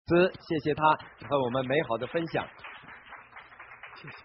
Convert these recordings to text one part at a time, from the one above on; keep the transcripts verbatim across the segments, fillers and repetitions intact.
师，谢谢他和我们美好的分享。 谢谢。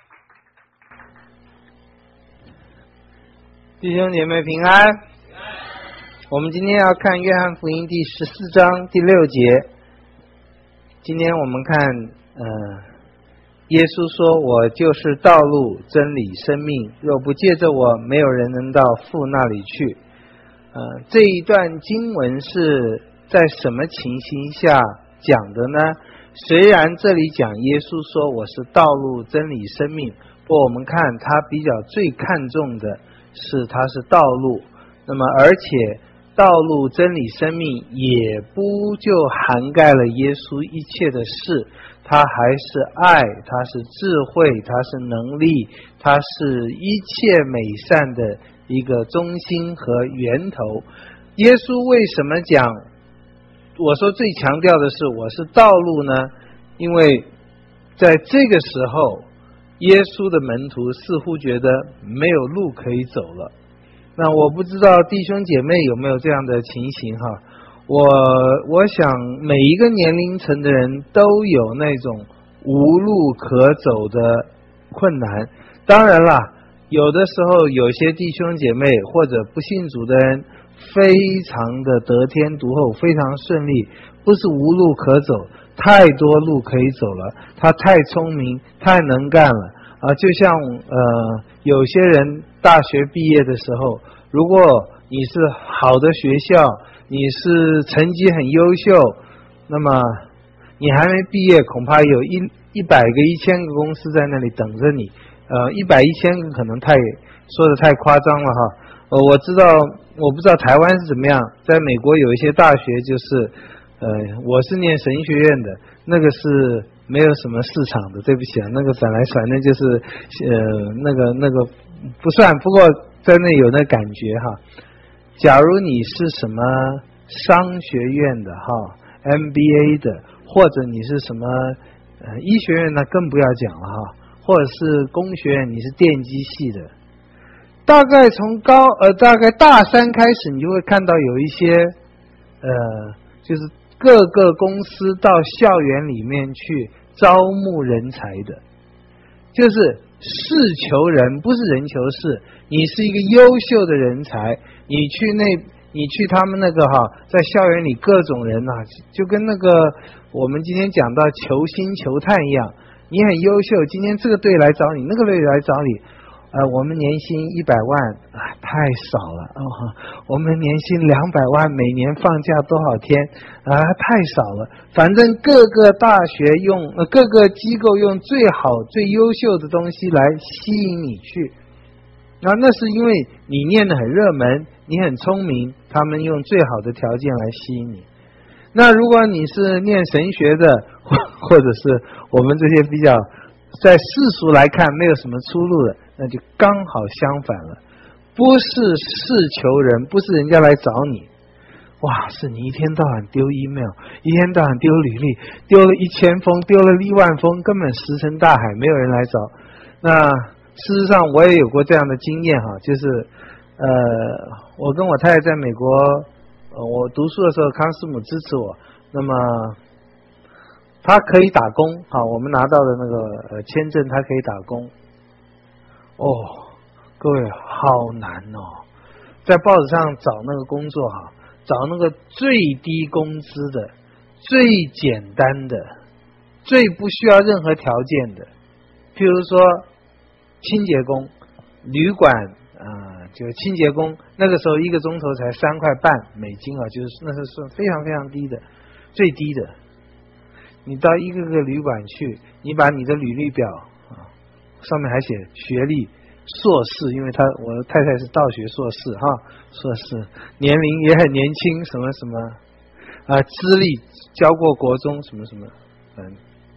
弟兄姐妹平安。我们今天要看约翰福音第十四章第六节。今天我们看，呃，耶稣说：“我就是道路、真理、生命，若不借着我，没有人能到父那里去。”呃，这一段经文是在什么情形下讲的呢？虽然这里讲耶稣说我是道路、真理、生命，不过我们看他比较最看重的是他是道路，那么而且道路、真理、生命也不就涵盖了耶稣一切的事，他还是爱，他是智慧，他是能力，他是一切美善的一个中心和源头。耶稣为什么讲我说最强调的是我是道路呢？因为在这个时候耶稣的门徒似乎觉得没有路可以走了。那我不知道弟兄姐妹有没有这样的情形哈？我我想每一个年龄层的人都有那种无路可走的困难。当然啦，有的时候有些弟兄姐妹或者不信主的人非常的得天独厚，非常顺利，不是无路可走，太多路可以走了，他太聪明，太能干了啊！就像呃有些人大学毕业的时候，如果你是好的学校，你是成绩很优秀，那么你还没毕业，恐怕有一一百个、一千个公司在那里等着你。呃，一百、一千个可能太说的太夸张了哈。呃，我知道，我不知道台湾是怎么样，在美国有一些大学就是，呃，我是念神学院的，那个是没有什么市场的，对不起啊，那个反来反正就是，呃，那个那个不算，不过在那有那感觉哈。假如你是什么商学院的哈 ，M B A 的，或者你是什么呃医学院，那更不要讲了哈，或者是工学院，你是电机系的。大概从高呃大概大三开始，你就会看到有一些呃，就是各个公司到校园里面去招募人才的，就是事求人，不是人求事。你是一个优秀的人才，你去那，你去他们那个哈，在校园里各种人呐、啊，就跟那个我们今天讲到求星求探一样，你很优秀，今天这个队来找你，那个队来找你。呃，我们年薪一百万啊，太少了哦。我们年薪两百万，每年放假多少天啊，太少了。反正各个大学用，呃，各个机构用最好、最优秀的东西来吸引你去。然后那是因为你念得很热门，你很聪明，他们用最好的条件来吸引你。那如果你是念神学的，或或者是我们这些比较在世俗来看没有什么出路的，那就刚好相反了，不是事求人，不是人家来找你，哇，是你一天到晚丢 email， 一天到晚丢履历，丢了一千封，丢了一万封，根本石沉大海，没有人来找。那事实上我也有过这样的经验哈，就是呃，我跟我太太在美国，呃，我读书的时候，康师母支持我，那么他可以打工，好，我们拿到的那个呃签证，他可以打工。哦，各位好难哦，在报纸上找那个工作哈，找那个最低工资的、最简单的、最不需要任何条件的，譬如说清洁工、旅馆啊、呃，就清洁工，那个时候一个钟头才三块半美金啊，就是那是算非常非常低的，最低的。你到一个个旅馆去，你把你的履历表啊，上面还写学历硕士，因为他我太太是道学硕士哈，硕士年龄也很年轻，什么什么啊，资历教过国中什么什么，嗯，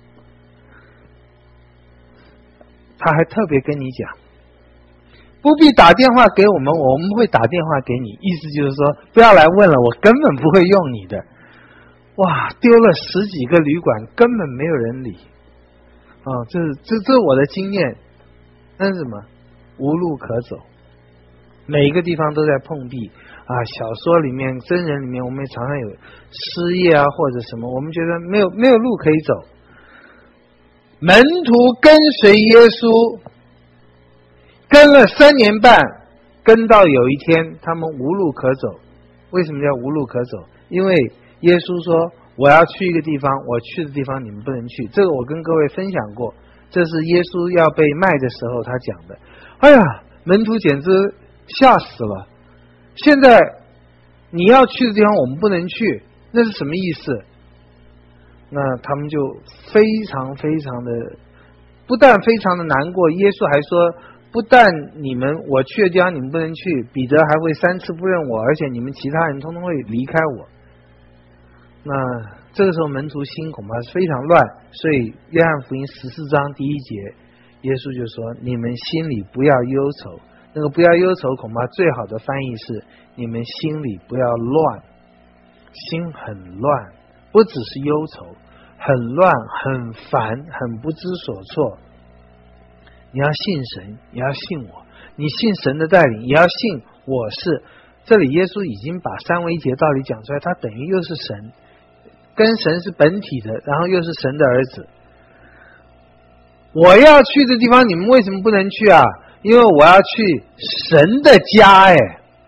他还特别跟你讲，不必打电话给我们，我们会打电话给你，意思就是说不要来问了，我根本不会用你的。哇，丢了十几个旅馆，根本没有人理啊！这是这这是我的经验，那是什么？无路可走，每一个地方都在碰壁， 啊，小说里面、真人里面，我们也常常有失业啊或者什么，我们觉得没有没有路可以走。门徒跟随耶稣，跟了三年半，跟到有一天他们无路可走。为什么叫无路可走？因为耶稣说我要去一个地方，我去的地方你们不能去。这个我跟各位分享过，这是耶稣要被卖的时候他讲的。哎呀，门徒简直吓死了。现在你要去的地方我们不能去，那是什么意思？那他们就非常非常的，不但非常的难过，耶稣还说不但你们我去的地方你们不能去，彼得还会三次不认我，而且你们其他人通通会离开我。那这个时候门徒心恐怕是非常乱，所以约翰福音十四章第一节耶稣就说你们心里不要忧愁。那个不要忧愁恐怕最好的翻译是你们心里不要乱，心很乱，不只是忧愁，很乱很烦很不知所措。你要信神，你要信我，你信神的带领，也要信我是。这里耶稣已经把三位一体的道理讲出来，他等于又是神，跟神是本体的，然后又是神的儿子。我要去的地方你们为什么不能去啊？因为我要去神的家。哎，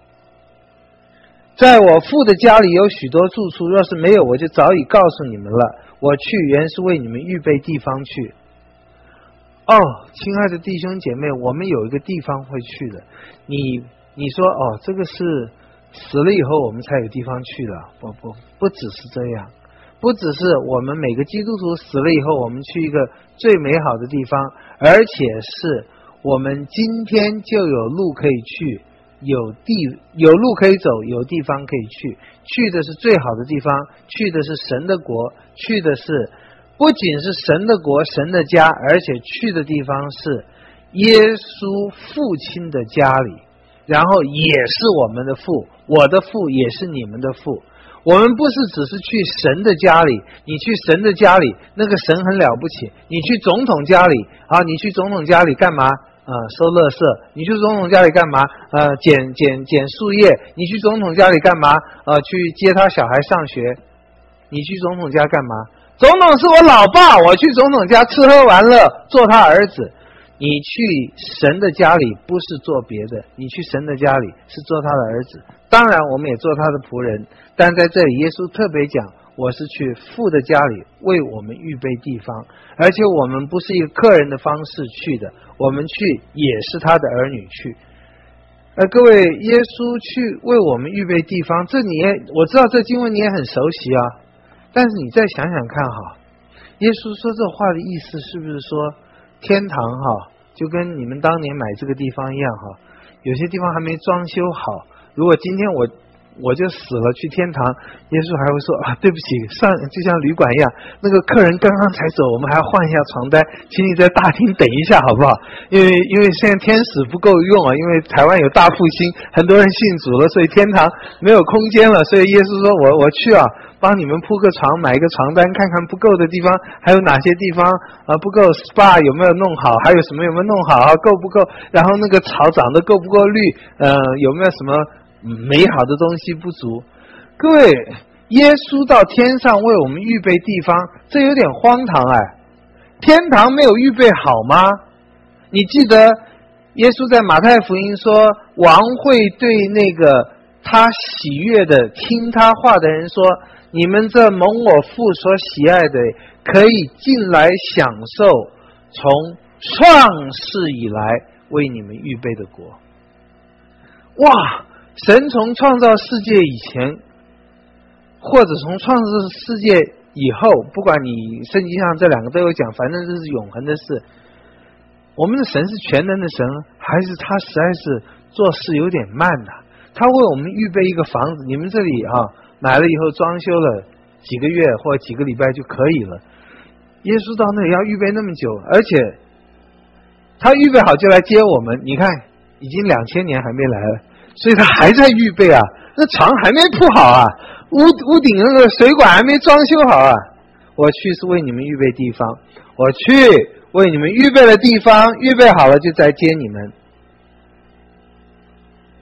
在我父的家里有许多住处，若是没有我就早已告诉你们了。我去原是为你们预备地方去。哦，亲爱的弟兄姐妹，我们有一个地方会去的。你你说哦，这个是死了以后我们才有地方去了。不不不只是这样，不只是我们每个基督徒死了以后我们去一个最美好的地方，而且是我们今天就有路可以去，有地有路可以走，有地方可以去。去的是最好的地方，去的是神的国，去的是不仅是神的国神的家，而且去的地方是耶稣父亲的家里，然后也是我们的父，我的父也是你们的父。我们不是只是去神的家里，你去神的家里那个神很了不起，你去总统家里啊，你去总统家里干嘛？呃，收垃圾。你去总统家里干嘛？呃，捡捡捡树叶。你去总统家里干嘛？呃，去接他小孩上学。你去总统家干嘛？总统是我老爸，我去总统家吃喝玩乐，做他儿子。你去神的家里不是做别的，你去神的家里是做他的儿子。当然我们也做他的仆人，但在这里耶稣特别讲，我是去父的家里为我们预备地方，而且我们不是一个客人的方式去的，我们去也是他的儿女去。呃，各位，耶稣去为我们预备地方，这你也我知道这经文你也很熟悉啊，但是你再想想看哈，耶稣说这话的意思是不是说天堂哈，就跟你们当年买这个地方一样哈，有些地方还没装修好，如果今天我我就死了去天堂，耶稣还会说啊，对不起，上就像旅馆一样，那个客人刚刚才走，我们还要换一下床单，请你在大厅等一下好不好？因为因为现在天使不够用啊，因为台湾有大复兴，很多人信主了，所以天堂没有空间了，所以耶稣说我我去啊，帮你们铺个床，买一个床单，看看不够的地方还有哪些地方啊不够 S P A 有没有弄好，还有什么有没有弄好啊，够不够？然后那个草长得够不够绿？呃，有没有什么美好的东西不足？各位，耶稣到天上为我们预备地方，这有点荒唐哎！天堂没有预备好吗？你记得耶稣在马太福音说，王会对那个他喜悦的听他话的人说，你们这蒙我父所喜爱的，可以进来享受从创世以来为你们预备的国。哇！神从创造世界以前，或者从创造世界以后，不管你圣经上这两个都有讲，反正这是永恒的事。我们的神是全能的神，还是他实在是做事有点慢的？他为我们预备一个房子，你们这里啊买了以后装修了几个月或几个礼拜就可以了。耶稣到那里要预备那么久，而且他预备好就来接我们，你看已经两千年还没来了，所以他还在预备啊，那床还没铺好啊，屋屋顶那个水管还没装修好啊。我去是为你们预备地方，我去为你们预备了地方，预备好了就再接你们。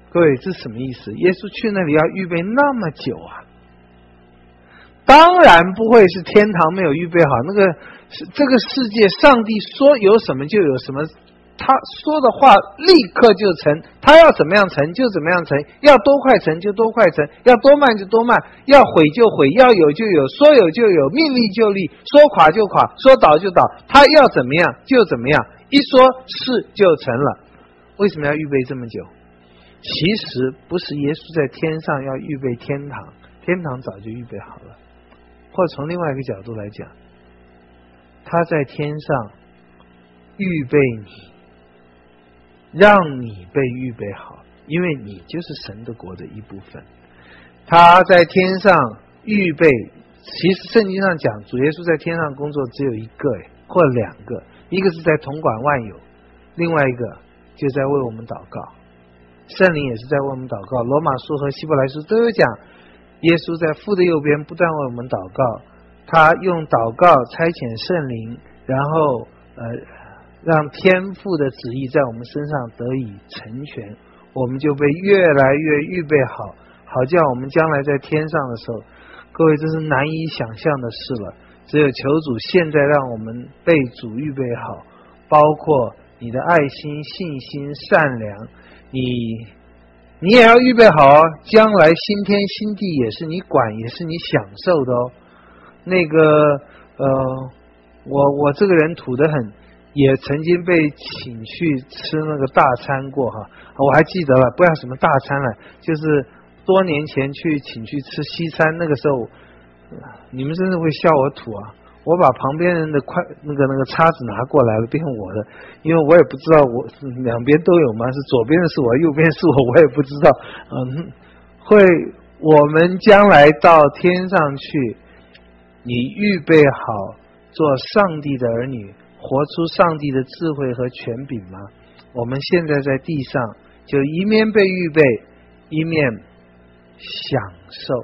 各位，这是什么意思？耶稣去那里要预备那么久啊？当然不会是天堂没有预备好，那个这个世界上帝说有什么就有什么，他说的话立刻就成，他要怎么样成就怎么样成，要多快成就多快成，要多慢就多慢，要毁就毁，要有就有，说有就有，命立就立，说垮就垮，说倒就倒，他要怎么样就怎么样，一说是就成了。为什么要预备这么久？其实不是耶稣在天上要预备天堂，天堂早就预备好了。或者从另外一个角度来讲，他在天上预备你，让你被预备好，因为你就是神的国的一部分。他在天上预备，其实圣经上讲主耶稣在天上工作只有一个或两个，一个是在统管万有，另外一个就在为我们祷告，圣灵也是在为我们祷告。罗马书和希伯来书都有讲，耶稣在父的右边不断为我们祷告，他用祷告差遣圣灵，然后呃让天父的旨意在我们身上得以成全，我们就被越来越预备好，好叫我们将来在天上的时候，各位这是难以想象的事了。只有求主现在让我们被主预备好，包括你的爱心、信心、善良，你你也要预备好哦，将来新天新地也是你管，也是你享受的哦。那个呃，我我这个人土得很，也曾经被请去吃那个大餐过哈，我还记得了，不要什么大餐了，就是多年前去请去吃西餐，那个时候你们真的会笑我土啊！我把旁边人的筷那个那个叉子拿过来了，变成我的，因为我也不知道我两边都有吗？是左边的是我，右边是我，我也不知道。嗯，会我们将来到天上去，你预备好做上帝的儿女，活出上帝的智慧和权柄吗？我们现在在地上，就一面被预备，一面享受。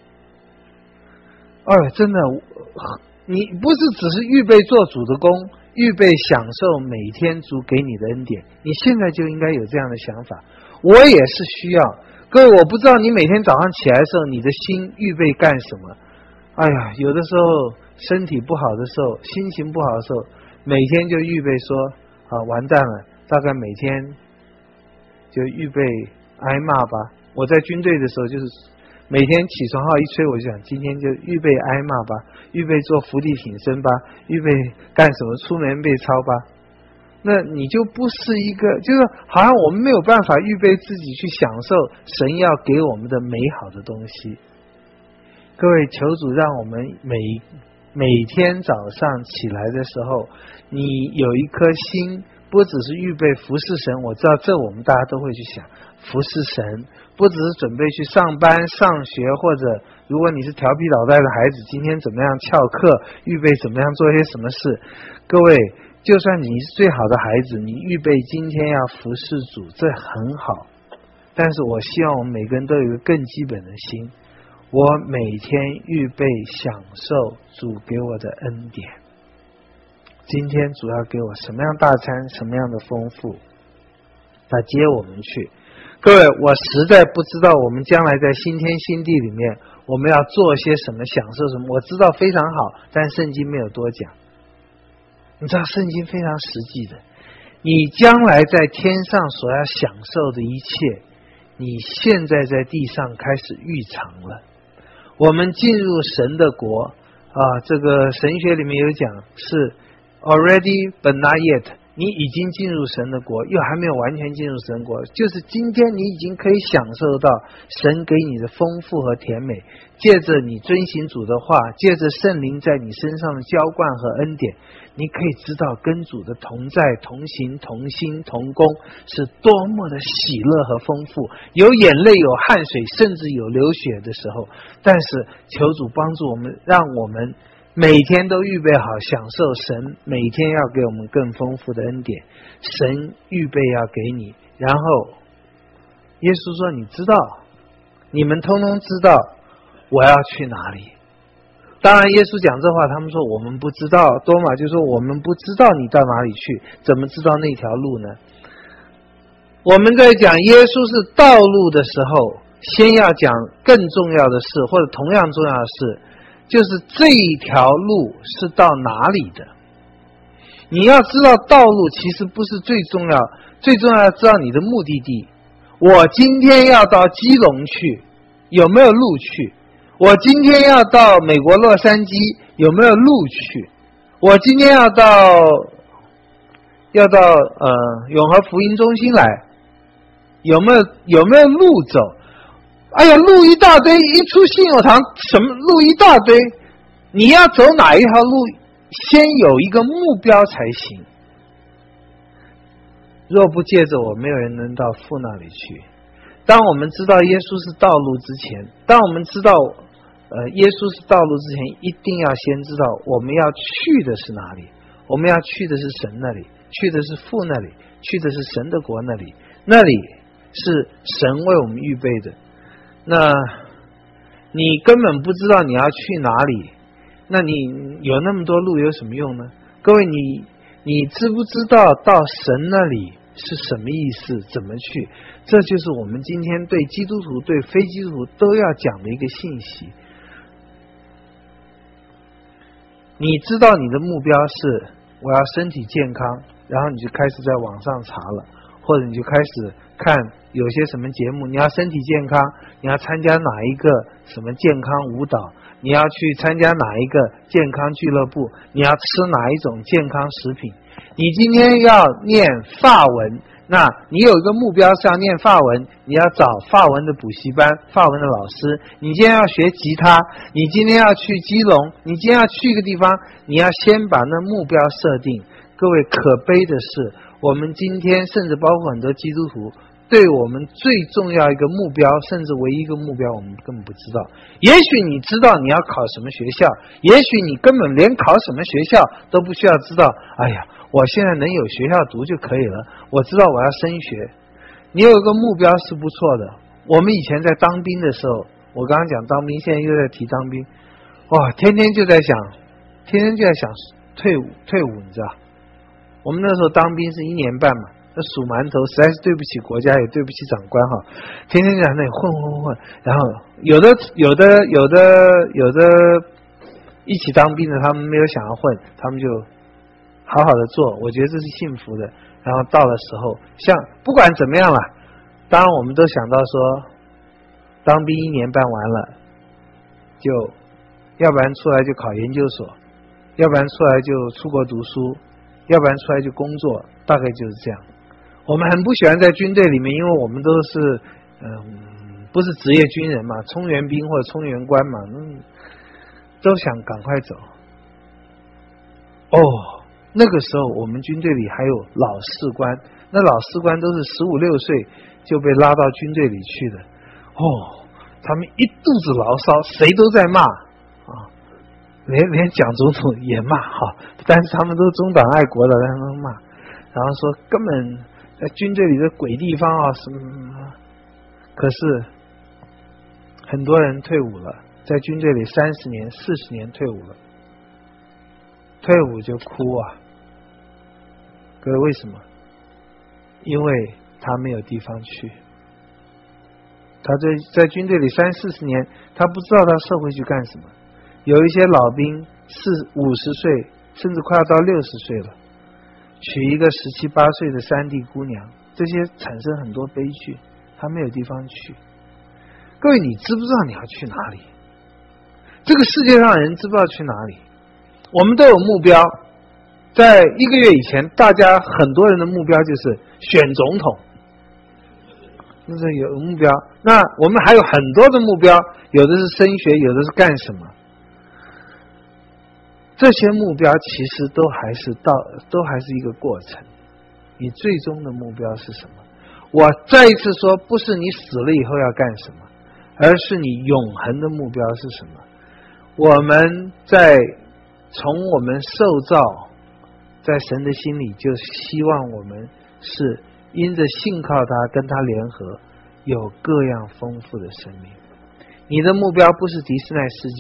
哎，真的。你不是只是预备做主的工，预备享受每天主给你的恩典，你现在就应该有这样的想法。我也是需要，各位，我不知道你每天早上起来的时候，你的心预备干什么？哎呀，有的时候身体不好的时候，心情不好的时候，每天就预备说啊，完蛋了，大概每天就预备挨骂吧。我在军队的时候就是每天起床号一吹，我就想今天就预备挨骂吧，预备做伏地挺身吧，预备干什么出门被抄吧。那你就不是一个，就是好像我们没有办法预备自己去享受神要给我们的美好的东西。各位，求主让我们每每天早上起来的时候，你有一颗心，不只是预备服侍神，我知道这我们大家都会去想服侍神，不只是准备去上班上学，或者如果你是调皮捣蛋的孩子，今天怎么样翘课，预备怎么样做些什么事。各位，就算你是最好的孩子，你预备今天要服侍主，这很好，但是我希望我们每个人都有一个更基本的心，我每天预备享受主给我的恩典。今天主要给我什么样大餐，什么样的丰富，他接我们去。各位，我实在不知道我们将来在新天新地里面我们要做些什么，享受什么，我知道非常好，但圣经没有多讲。你知道圣经非常实际的，你将来在天上所要享受的一切，你现在在地上开始预尝了。我们进入神的国啊，这个神学里面有讲是 already but not yet，你已经进入神的国，又还没有完全进入神国，就是今天你已经可以享受到神给你的丰富和甜美，借着你遵行主的话，借着圣灵在你身上的浇灌和恩典，你可以知道跟主的同在、同行、同心、同工是多么的喜乐和丰富，有眼泪，有汗水，甚至有流血的时候。但是求主帮助我们，让我们每天都预备好享受神每天要给我们更丰富的恩典，神预备要给你。然后耶稣说，你知道，你们通通知道我要去哪里。当然耶稣讲这话，他们说我们不知道，多马就说我们不知道你到哪里去，怎么知道那条路呢？ 我们在讲耶稣是道路的时候，先要讲更重要的事，或者同样重要的事，就是这一条路是到哪里的。你要知道道路其实不是最重要，最重要知道你的目的地。我今天要到基隆去，有没有路去？我今天要到美国洛杉矶，有没有路去？我今天要到要到呃永和福音中心来，有没有有没有路走？哎呀，路一大堆，一出信友堂什么路一大堆，你要走哪一条路，先有一个目标才行。若不借着我，没有人能到父那里去。当我们知道耶稣是道路之前，当我们知道呃耶稣是道路之前，一定要先知道我们要去的是哪里。我们要去的是神那里，去的是父那里，去的是神的国那里，那里是神为我们预备的。那你根本不知道你要去哪里，那你有那么多路有什么用呢？各位，你你知不知道到神那里是什么意思，怎么去？这就是我们今天对基督徒对非基督徒都要讲的一个信息。你知道你的目标是我要身体健康，然后你就开始在网上查了，或者你就开始看有些什么节目，你要身体健康，你要参加哪一个什么健康舞蹈，你要去参加哪一个健康俱乐部，你要吃哪一种健康食品。你今天要念法文，那你有一个目标是要念法文，你要找法文的补习班，法文的老师。你今天要学吉他，你今天要去基隆，你今天要去一个地方，你要先把那目标设定。各位，可悲的是，我们今天甚至包括很多基督徒，对我们最重要一个目标，甚至唯一一个目标，我们根本不知道。也许你知道你要考什么学校，也许你根本连考什么学校都不需要知道。哎呀，我现在能有学校读就可以了，我知道我要升学。你有一个目标是不错的。我们以前在当兵的时候，我刚刚讲当兵，现在又在提当兵，哇，天天就在想，天天就在想退伍，退伍，你知道？我们那时候当兵是一年半嘛，那数馒头实在是对不起国家，也对不起长官哈，天天在那里混混混，然后有的有的有的有的一起当兵的，他们没有想要混，他们就好好的做，我觉得这是幸福的。然后到了时候，像不管怎么样了，当然我们都想到说，当兵一年半完了，就要不然出来就考研究所，要不然出来就出国读书，要不然出来就工作，大概就是这样。我们很不喜欢在军队里面，因为我们都是嗯、呃，不是职业军人嘛，充员兵或者充员官嘛，嗯，都想赶快走。哦，那个时候我们军队里还有老士官，那老士官都是十五六岁就被拉到军队里去的。哦，他们一肚子牢骚，谁都在骂啊，连连蒋总统也骂哈，但是他们都是中党爱国的，他们骂，然后说根本在军队里的鬼地方啊什么什么。可是很多人退伍了，在军队里三十年、四十年退伍了，退伍就哭啊！各位为什么？因为他没有地方去。他在在军队里三四十年，他不知道到社会去干什么。有一些老兵四五十岁，甚至快要到六十岁了，娶一个十七八岁的山地姑娘，这些产生很多悲剧。他没有地方去。各位，你知不知道你要去哪里？这个世界上的人知不知道去哪里？我们都有目标。在一个月以前，大家很多人的目标就是选总统，那是有目标。那我们还有很多的目标，有的是升学，有的是干什么。这些目标其实都还是到，都还是一个过程。你最终的目标是什么？我再一次说，不是你死了以后要干什么，而是你永恒的目标是什么。我们在从我们受造，在神的心里就希望我们是因着信靠他，跟他联合，有各样丰富的生命。你的目标不是迪士尼世界，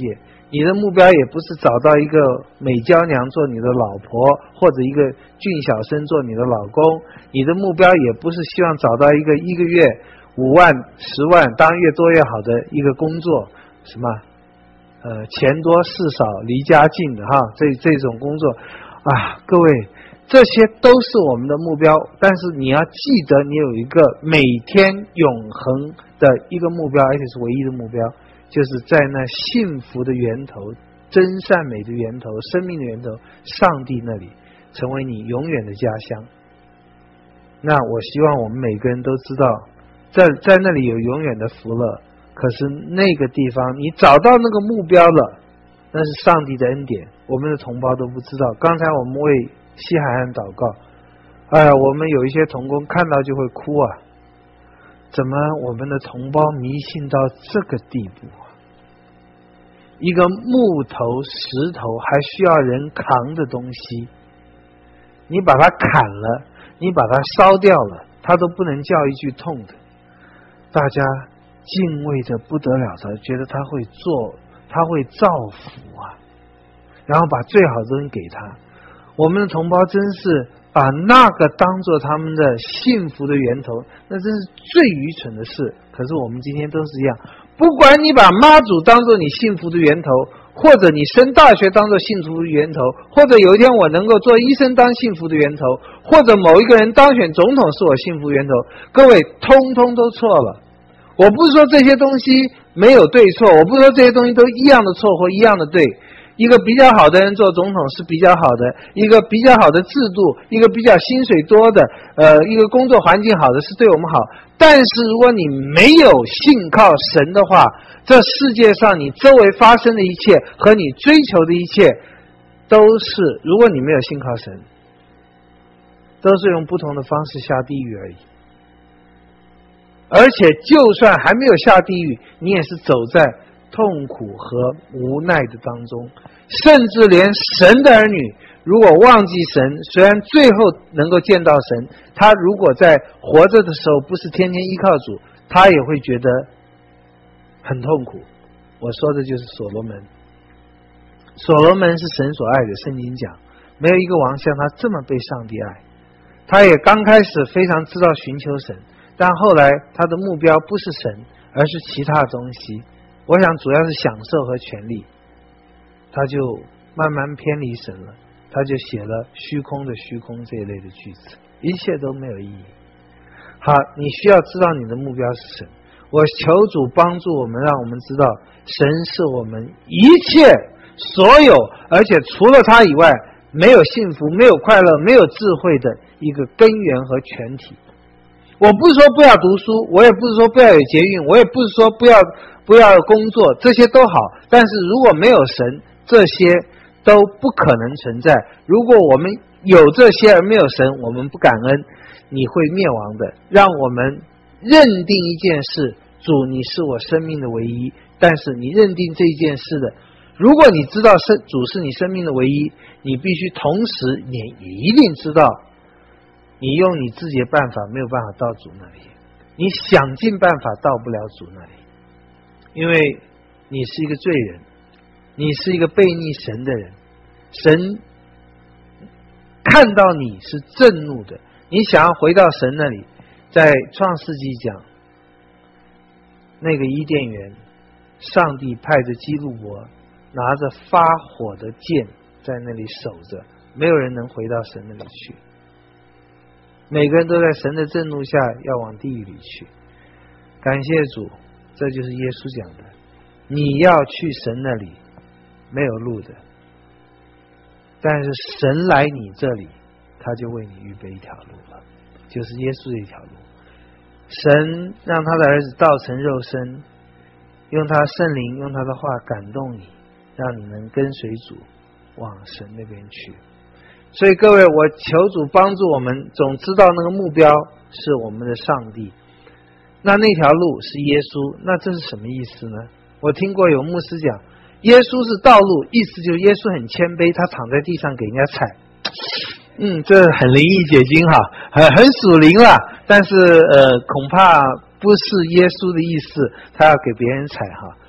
你的目标也不是找到一个美娇娘做你的老婆，或者一个俊小生做你的老公，你的目标也不是希望找到一个一个月五万十万当然越多越好的一个工作，什么呃钱多事少离家近的哈，这这种工作啊，各位这些都是我们的目标，但是你要记得你有一个每天永恒的一个目标，而且是唯一的目标，就是在那幸福的源头、真善美的源头、生命的源头上帝那里，成为你永远的家乡。那我希望我们每个人都知道，在在那里有永远的福乐，可是那个地方你找到那个目标了，那是上帝的恩典，我们的同胞都不知道。刚才我们为西海岸祷告，哎呀，我们有一些同工看到就会哭啊，怎么我们的同胞迷信到这个地步啊？一个木头石头还需要人扛的东西，你把它砍了，你把它烧掉了，它都不能叫一句痛的。大家敬畏的不得了的，觉得他会做，他会造福啊，然后把最好的东西给他。我们的同胞真是把那个当作他们的幸福的源头，那真是最愚蠢的事。可是我们今天都是一样，不管你把妈祖当作你幸福的源头，或者你升大学当作幸福的源头，或者有一天我能够做医生当幸福的源头，或者某一个人当选总统是我幸福源头，各位通通都错了。我不是说这些东西没有对错，我不是说这些东西都一样的错或一样的对。一个比较好的人做总统是比较好的，一个比较好的制度，一个比较薪水多的，呃，一个工作环境好的是对我们好。但是如果你没有信靠神的话，这世界上你周围发生的一切和你追求的一切都是，如果你没有信靠神，都是用不同的方式下地狱而已。而且就算还没有下地狱，你也是走在痛苦和无奈的当中，甚至连神的儿女如果忘记神，虽然最后能够见到神，他如果在活着的时候不是天天依靠主，他也会觉得很痛苦。我说的就是所罗门，所罗门是神所爱的，圣经讲没有一个王像他这么被上帝爱。他也刚开始非常知道寻求神，但后来他的目标不是神，而是其他东西，我想主要是享受和权利，他就慢慢偏离神了，他就写了虚空的虚空这一类的句子，一切都没有意义。好，你需要知道你的目标是神。我求主帮助我们，让我们知道神是我们一切所有，而且除了他以外没有幸福、没有快乐、没有智慧的一个根源和全体。我不是说不要读书，我也不是说不要有节运，我也不是说不要不要工作，这些都好，但是如果没有神，这些都不可能存在。如果我们有这些而没有神，我们不感恩，你会灭亡的。让我们认定一件事，主你是我生命的唯一，但是你认定这一件事的，如果你知道主是你生命的唯一，你必须同时你也一定知道你用你自己的办法没有办法到主那里，你想尽办法到不了主那里，因为你是一个罪人，你是一个悖逆神的人，神看到你是震怒的，你想要回到神那里。在创世纪讲那个伊甸园，上帝派着基路伯拿着发火的剑在那里守着，没有人能回到神那里去，每个人都在神的震怒下要往地狱里去。感谢主，这就是耶稣讲的，你要去神那里没有路的，但是神来你这里，他就为你预备一条路了，就是耶稣的一条路。神让他的儿子道成肉身，用他圣灵用他的话感动你，让你能跟随主往神那边去。所以各位，我求主帮助我们，总知道那个目标是我们的上帝，那那条路是耶稣。那这是什么意思呢？我听过有牧师讲耶稣是道路，意思就是耶稣很谦卑，他躺在地上给人家踩。嗯，这很灵异解经哈，很很属灵啦，但是呃，恐怕不是耶稣的意思，他要给别人踩哈。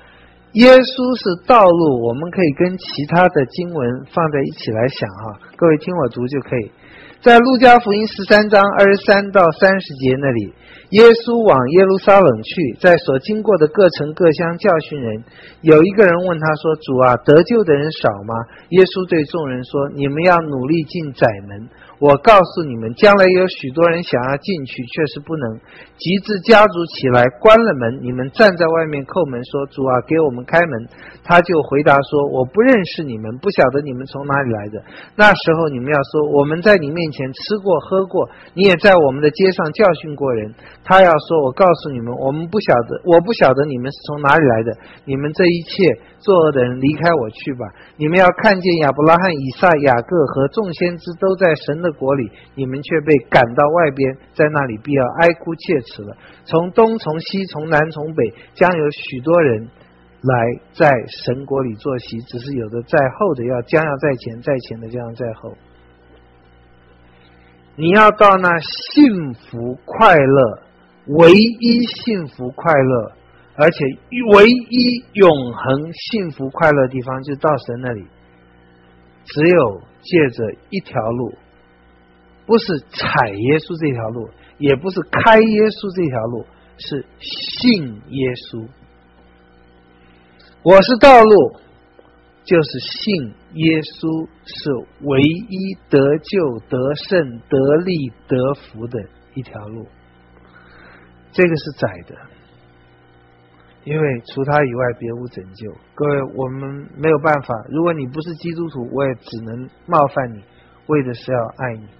耶稣是道路，我们可以跟其他的经文放在一起来想哈，各位听我读就可以。在路加福音十三章二十三到三十节那里，耶稣往耶路撒冷去，在所经过的各城各乡教训人。有一个人问他说：主啊，得救的人少吗？耶稣对众人说：你们要努力进窄门，我告诉你们，将来有许多人想要进去，却是不能。及至家主起来关了门，你们站在外面叩门说：主啊，给我们开门。他就回答说：我不认识你们，不晓得你们从哪里来的。那时候你们要说：我们在你面前吃过喝过，你也在我们的街上教训过人。他要说：我告诉你们，我们不晓得，我不晓得你们是从哪里来的。你们这一切作恶的人，离开我去吧。你们要看见亚伯拉罕、以撒、雅各和众先知都在神的国里，你们却被赶到外边，在那里必要哀哭切齿了。从东从西从南从北，将有许多人来在神国里坐席，只是有的在后的要将要在前，在前的将要在后。你要到那幸福快乐，唯一幸福快乐，而且唯一永恒幸福快乐的地方，就到神那里。只有借着一条路，不是踩耶稣这条路，也不是开耶稣这条路，是信耶稣。我是道路，就是信耶稣是唯一得救、得胜、得力、得福的一条路。这个是窄的，因为除他以外别无拯救。各位，我们没有办法，如果你不是基督徒，我也只能冒犯你，为的是要爱你。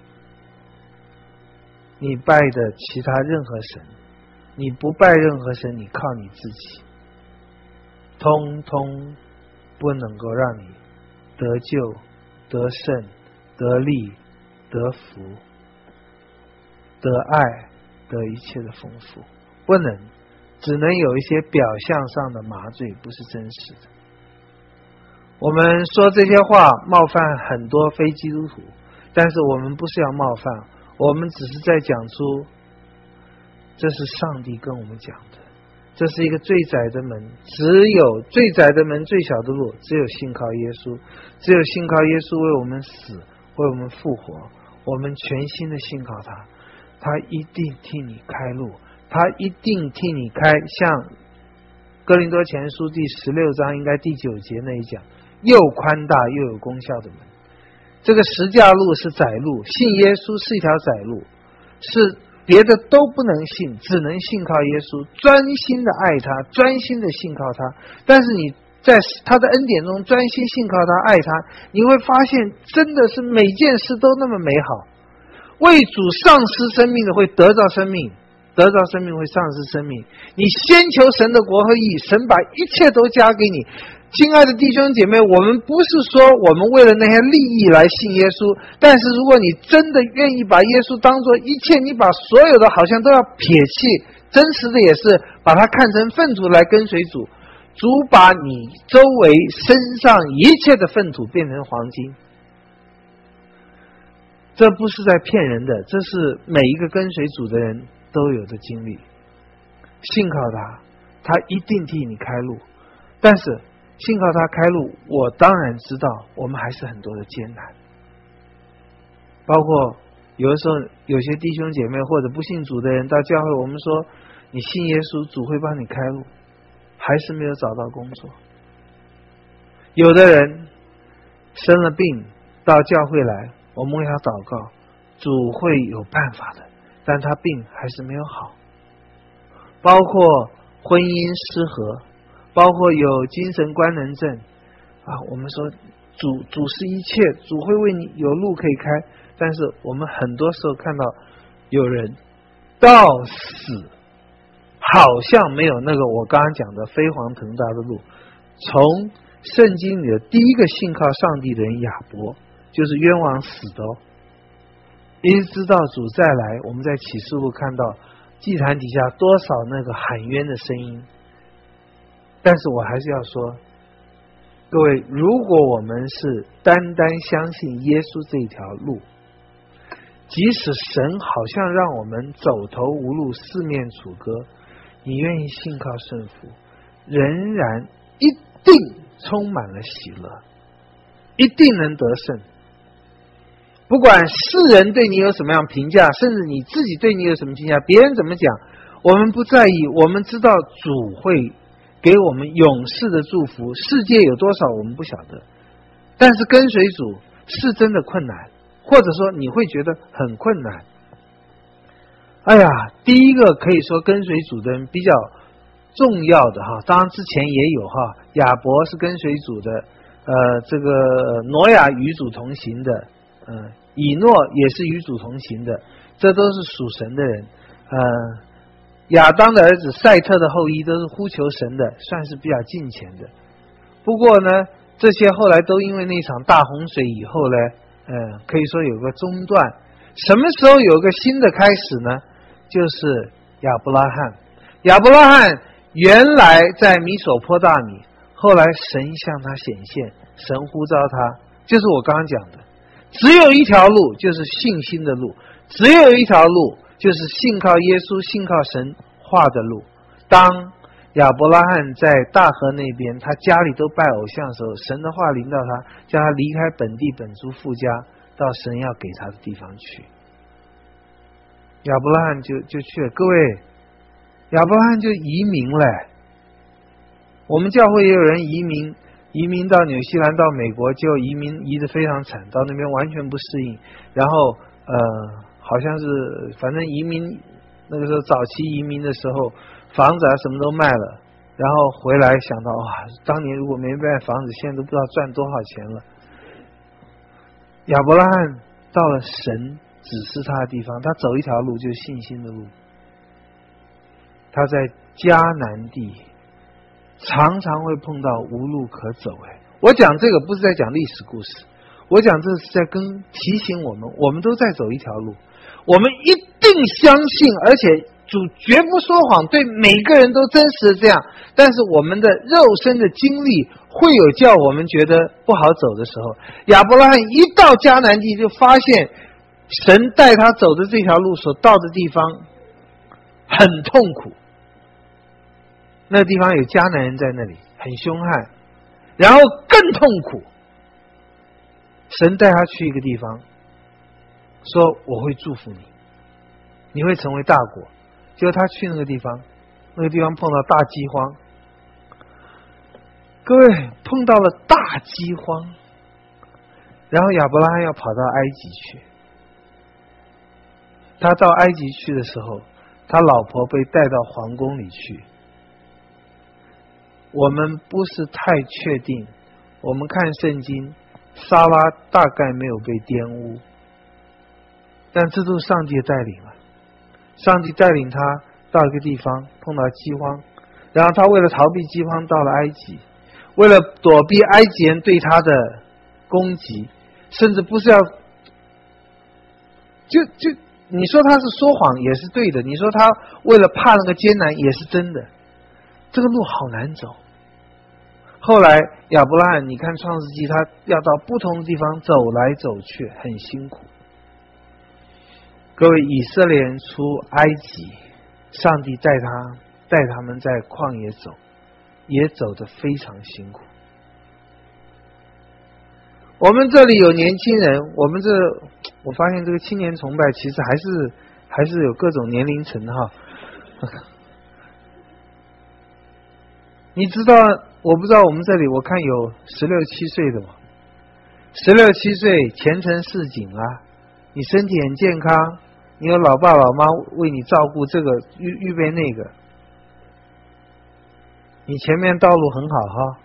你拜的其他任何神，你不拜任何神，你靠你自己，通通不能够让你得救、得胜、得力、得福、得爱、得一切的丰富，不能，只能有一些表象上的麻醉，不是真实的。我们说这些话冒犯很多非基督徒，但是我们不是要冒犯，我们只是在讲出这是上帝跟我们讲的，这是一个最窄的门，只有最窄的门，最小的路，只有信靠耶稣，只有信靠耶稣为我们死，为我们复活，我们全心的信靠他，他一定替你开路，他一定替你开。像哥林多前书第十六章应该第九节那一讲，又宽大又有功效的门。这个十架路是窄路，信耶稣是一条窄路，是别的都不能信，只能信靠耶稣，专心的爱他，专心的信靠他。但是你在他的恩典中专心信靠他，爱他，你会发现真的是每件事都那么美好。为主丧失生命的会得到生命，得到生命会丧失生命。你先求神的国和义，神把一切都加给你。亲爱的弟兄姐妹，我们不是说我们为了那些利益来信耶稣，但是如果你真的愿意把耶稣当作一切，你把所有的好像都要撇弃，真实的也是把它看成粪土来跟随主，主把你周围身上一切的粪土变成黄金。这不是在骗人的，这是每一个跟随主的人都有的经历。信靠他，他一定替你开路，但是信靠他开路，我当然知道我们还是很多的艰难，包括有的时候有些弟兄姐妹或者不信主的人到教会，我们说你信耶稣，主会帮你开路，还是没有找到工作。有的人生了病到教会来，我们为他祷告，主会有办法的，但他病还是没有好。包括婚姻失和，包括有精神官能症啊，我们说主主是一切，主会为你有路可以开，但是我们很多时候看到有人到死好像没有那个我刚刚讲的飞黄腾达的路。从圣经里的第一个信靠上帝的人亚伯就是冤枉死的哦，一直到主再来，我们在启示录看到祭坛底下多少那个喊冤的声音。但是我还是要说，各位，如果我们是单单相信耶稣这一条路，即使神好像让我们走投无路，四面楚歌，你愿意信靠顺服，仍然一定充满了喜乐，一定能得胜。不管世人对你有什么样评价，甚至你自己对你有什么评价，别人怎么讲，我们不在意。我们知道主会给我们永世的祝福，世界有多少我们不晓得，但是跟随主是真的困难，或者说你会觉得很困难。哎呀，第一个可以说跟随主的人比较重要的哈，当然之前也有哈，亚伯是跟随主的，呃，这个挪亚与主同行的，呃，以诺也是与主同行的，这都是属神的人。呃，亚当的儿子赛特的后裔都是呼求神的，算是比较近前的。不过呢，这些后来都因为那场大洪水以后呢，呃，可以说有个中断。什么时候有个新的开始呢？就是亚伯拉罕。亚伯拉罕原来在米索波大米，后来神向他显现，神呼召他，就是我刚刚讲的，只有一条路，就是信心的路，只有一条路，就是信靠耶稣，信靠神画的路。当亚伯拉罕在大河那边，他家里都拜偶像的时候，神的话临到他，叫他离开本地本族父家，到神要给他的地方去。亚伯拉罕就就去了。各位，亚伯拉罕就移民了。我们教会也有人移民，移民到纽西兰，到美国，就移民移得非常惨，到那边完全不适应。然后呃，好像是反正移民那个时候早期移民的时候，房子啊什么都卖了，然后回来想到哇，当年如果没卖房子，现在都不知道赚多少钱了。亚伯拉罕到了神指示他的地方，他走一条路，就是信心的路。他在迦南地常常会碰到无路可走。哎，我讲这个不是在讲历史故事，我讲这是在跟提醒我们，我们都在走一条路，我们一定相信，而且主绝不说谎，对每个人都真实的这样。但是我们的肉身的经历会有叫我们觉得不好走的时候。亚伯拉罕一到迦南地，就发现神带他走的这条路所到的地方很痛苦，那地方有迦南人在那里，很凶悍，然后更痛苦。神带他去一个地方，说我会祝福你，你会成为大国。结果他去那个地方，那个地方碰到大饥荒。各位，碰到了大饥荒，然后亚伯拉罕要跑到埃及去。他到埃及去的时候，他老婆被带到皇宫里去。我们不是太确定，我们看圣经，撒拉大概没有被玷污，但这都是上帝的带领啊。上帝带领他到一个地方，碰到饥荒，然后他为了逃避饥荒到了埃及，为了躲避埃及人对他的攻击，甚至不是要就就你说他是说谎也是对的，你说他为了怕那个艰难也是真的，这个路好难走。后来亚伯拉罕，你看创世纪，他要到不同的地方走来走去，很辛苦。各位，以色列人出埃及，上帝带他带他们在旷野走，也走得非常辛苦。我们这里有年轻人，我们这我发现这个青年崇拜其实还是还是有各种年龄层哈。你知道，我不知道我们这里，我看有十六七岁的嘛，十六七岁前程似锦啊，你身体很健康，你有老爸老妈为你照顾，这个预预备那个，你前面道路很好哈。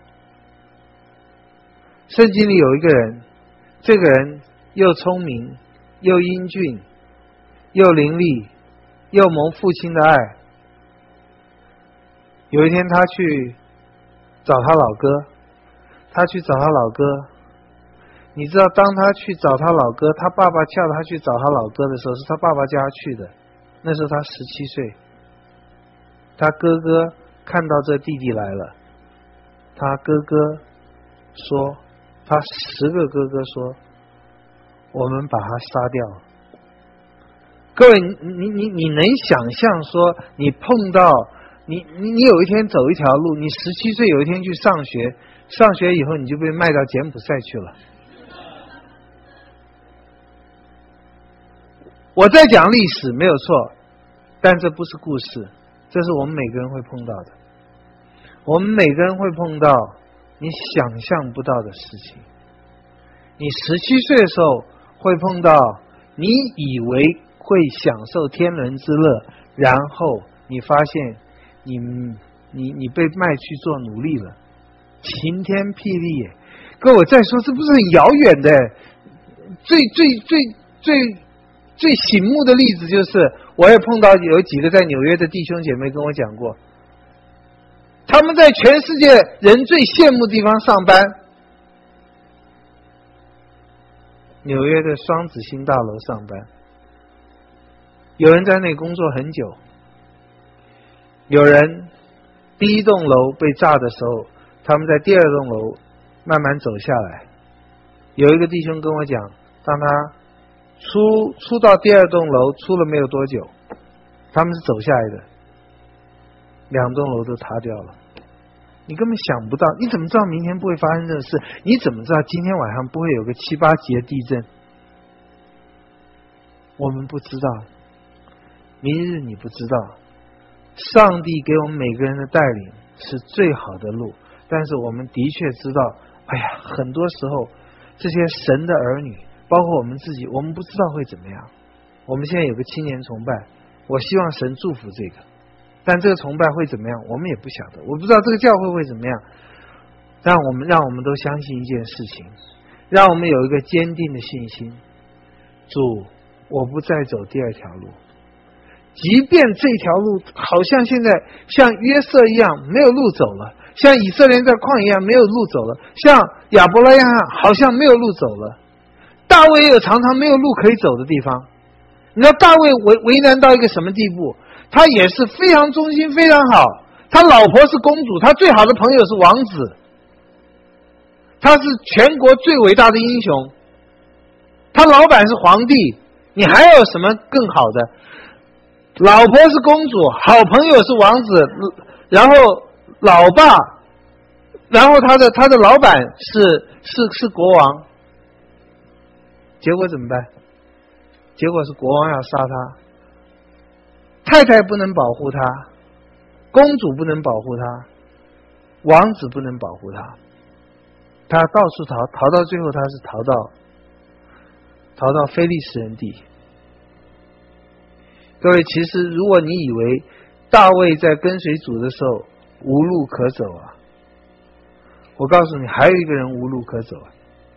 圣经里有一个人，这个人又聪明又英俊又伶俐又蒙父亲的爱。有一天他去找他老哥，他去找他老哥，你知道当他去找他老哥，他爸爸叫他去找他老哥的时候，是他爸爸叫他去的，那时候他十七岁。他哥哥看到这弟弟来了，他哥哥说，他十个哥哥说，我们把他杀掉。各位，你你你能想象说，你碰到你你你有一天走一条路，你十七岁有一天去上学，上学以后你就被卖到柬埔寨去了。我在讲历史没有错，但这不是故事，这是我们每个人会碰到的。我们每个人会碰到你想象不到的事情。你十七岁的时候会碰到你以为会享受天伦之乐，然后你发现你你你被卖去做奴隶了，晴天霹雳耶！各位再说，这不是很遥远的？最最最最最醒目的例子就是，我也碰到有几个在纽约的弟兄姐妹跟我讲过，他们在全世界人最羡慕的地方上班，纽约的双子星大楼上班，有人在那工作很久，有人第一栋楼被炸的时候，他们在第二栋楼慢慢走下来。有一个弟兄跟我讲，当他出出到第二栋楼出了没有多久，他们是走下来的，两栋楼都塌掉了。你根本想不到，你怎么知道明天不会发生这个事？你怎么知道今天晚上不会有个七八级的地震？我们不知道，明日你不知道。上帝给我们每个人的带领是最好的路，但是我们的确知道，哎呀，很多时候这些神的儿女，包括我们自己，我们不知道会怎么样。我们现在有个青年崇拜，我希望神祝福这个，但这个崇拜会怎么样，我们也不晓得。我不知道这个教会会怎么样，但我们让我们都相信一件事情，让我们有一个坚定的信心。主，我不再走第二条路，即便这条路好像现在像约瑟一样没有路走了，像以色列在旷野一样没有路走了，像亚伯拉罕好像没有路走了，大卫也有常常没有路可以走的地方。你知道大卫为为难到一个什么地步？他也是非常忠心非常好，他老婆是公主，他最好的朋友是王子，他是全国最伟大的英雄，他老板是皇帝，你还有什么更好的？老婆是公主，好朋友是王子，然后老爸，然后他的他的老板是是是国王，结果怎么办？结果是国王要杀他，太太不能保护他，公主不能保护他，王子不能保护他，他到处逃，逃到最后他是逃到逃到非利士人地。各位，其实如果你以为大卫在跟随主的时候无路可走啊，我告诉你，还有一个人无路可走啊。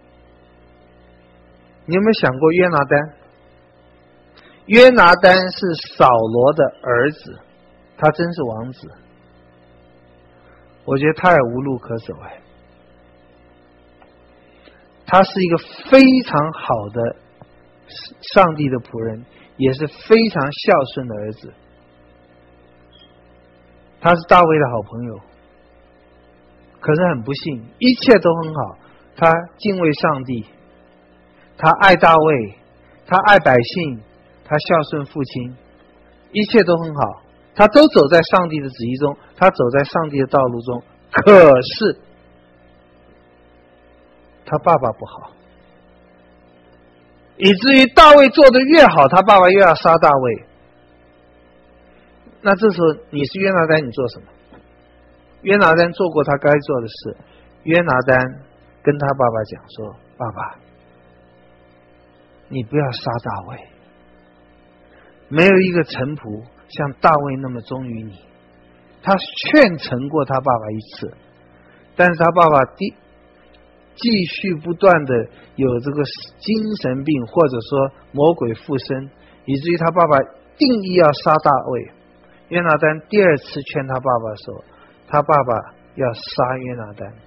你有没有想过约拿单？约拿单是扫罗的儿子，他真是王子，我觉得他也无路可走哎。他是一个非常好的上帝的仆人，也是非常孝顺的儿子，他是大卫的好朋友，可是很不幸，一切都很好，他敬畏上帝，他爱大卫，他爱百姓，他孝顺父亲，一切都很好，他都走在上帝的旨意中，他走在上帝的道路中，可是他爸爸不好，以至于大卫做得越好，他爸爸又要杀大卫。那这时候你是约拿单，你做什么？约拿单做过他该做的事。约拿单跟他爸爸讲说，爸爸，你不要杀大卫，没有一个臣仆像大卫那么忠于你。他劝陈过他爸爸一次，但是他爸爸第继续不断的有这个精神病，或者说魔鬼附身，以至于他爸爸定义要杀大卫。约拿单第二次劝他爸爸说，他爸爸要杀约拿单。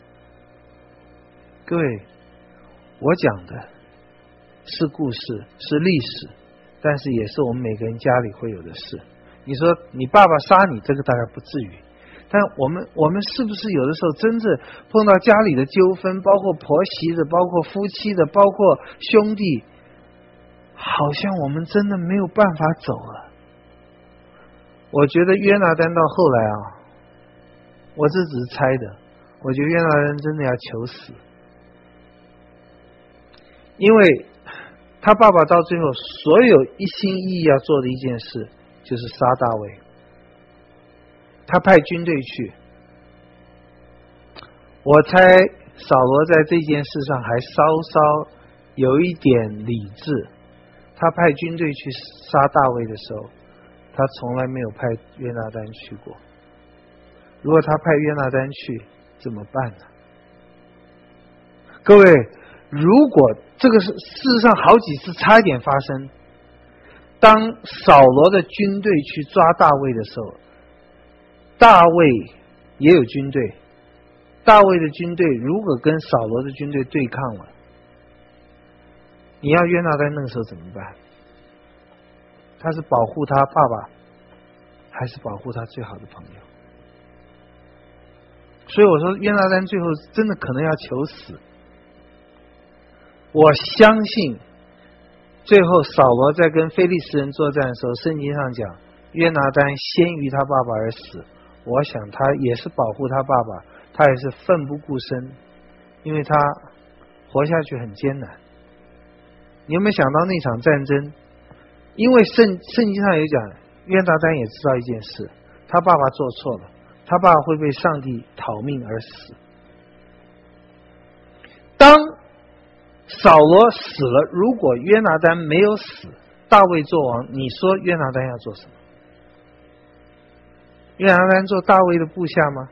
各位，我讲的是故事，是历史，但是也是我们每个人家里会有的事。你说你爸爸杀你，这个大概不至于，但我们我们是不是有的时候真正碰到家里的纠纷，包括婆媳的，包括夫妻的，包括兄弟，好像我们真的没有办法走了。 我觉得约拿单到后来啊，我这只是猜的，我觉得约拿单真的要求死，因为他爸爸到最后所有一心一意要做的一件事就是杀大卫，他派军队去。我猜扫罗在这件事上还稍稍有一点理智，他派军队去杀大卫的时候，他从来没有派约拿单去过。如果他派约拿单去怎么办呢？各位，如果这个是事实上好几次差一点发生，当扫罗的军队去抓大卫的时候，大卫也有军队，大卫的军队如果跟扫罗的军队对抗了，你要约拿单那个时候怎么办？他是保护他爸爸，还是保护他最好的朋友？所以我说约拿单最后真的可能要求死。我相信最后扫罗在跟非利士人作战的时候，圣经上讲约拿单先于他爸爸而死，我想他也是保护他爸爸，他也是奋不顾身，因为他活下去很艰难。你有没有想到那场战争？因为圣圣经上有讲，约拿单也知道一件事，他爸爸做错了，他爸爸会被上帝讨命而死。当扫罗死了，如果约拿单没有死，大卫做王，你说约拿单要做什么？约拿单做大卫的部下吗？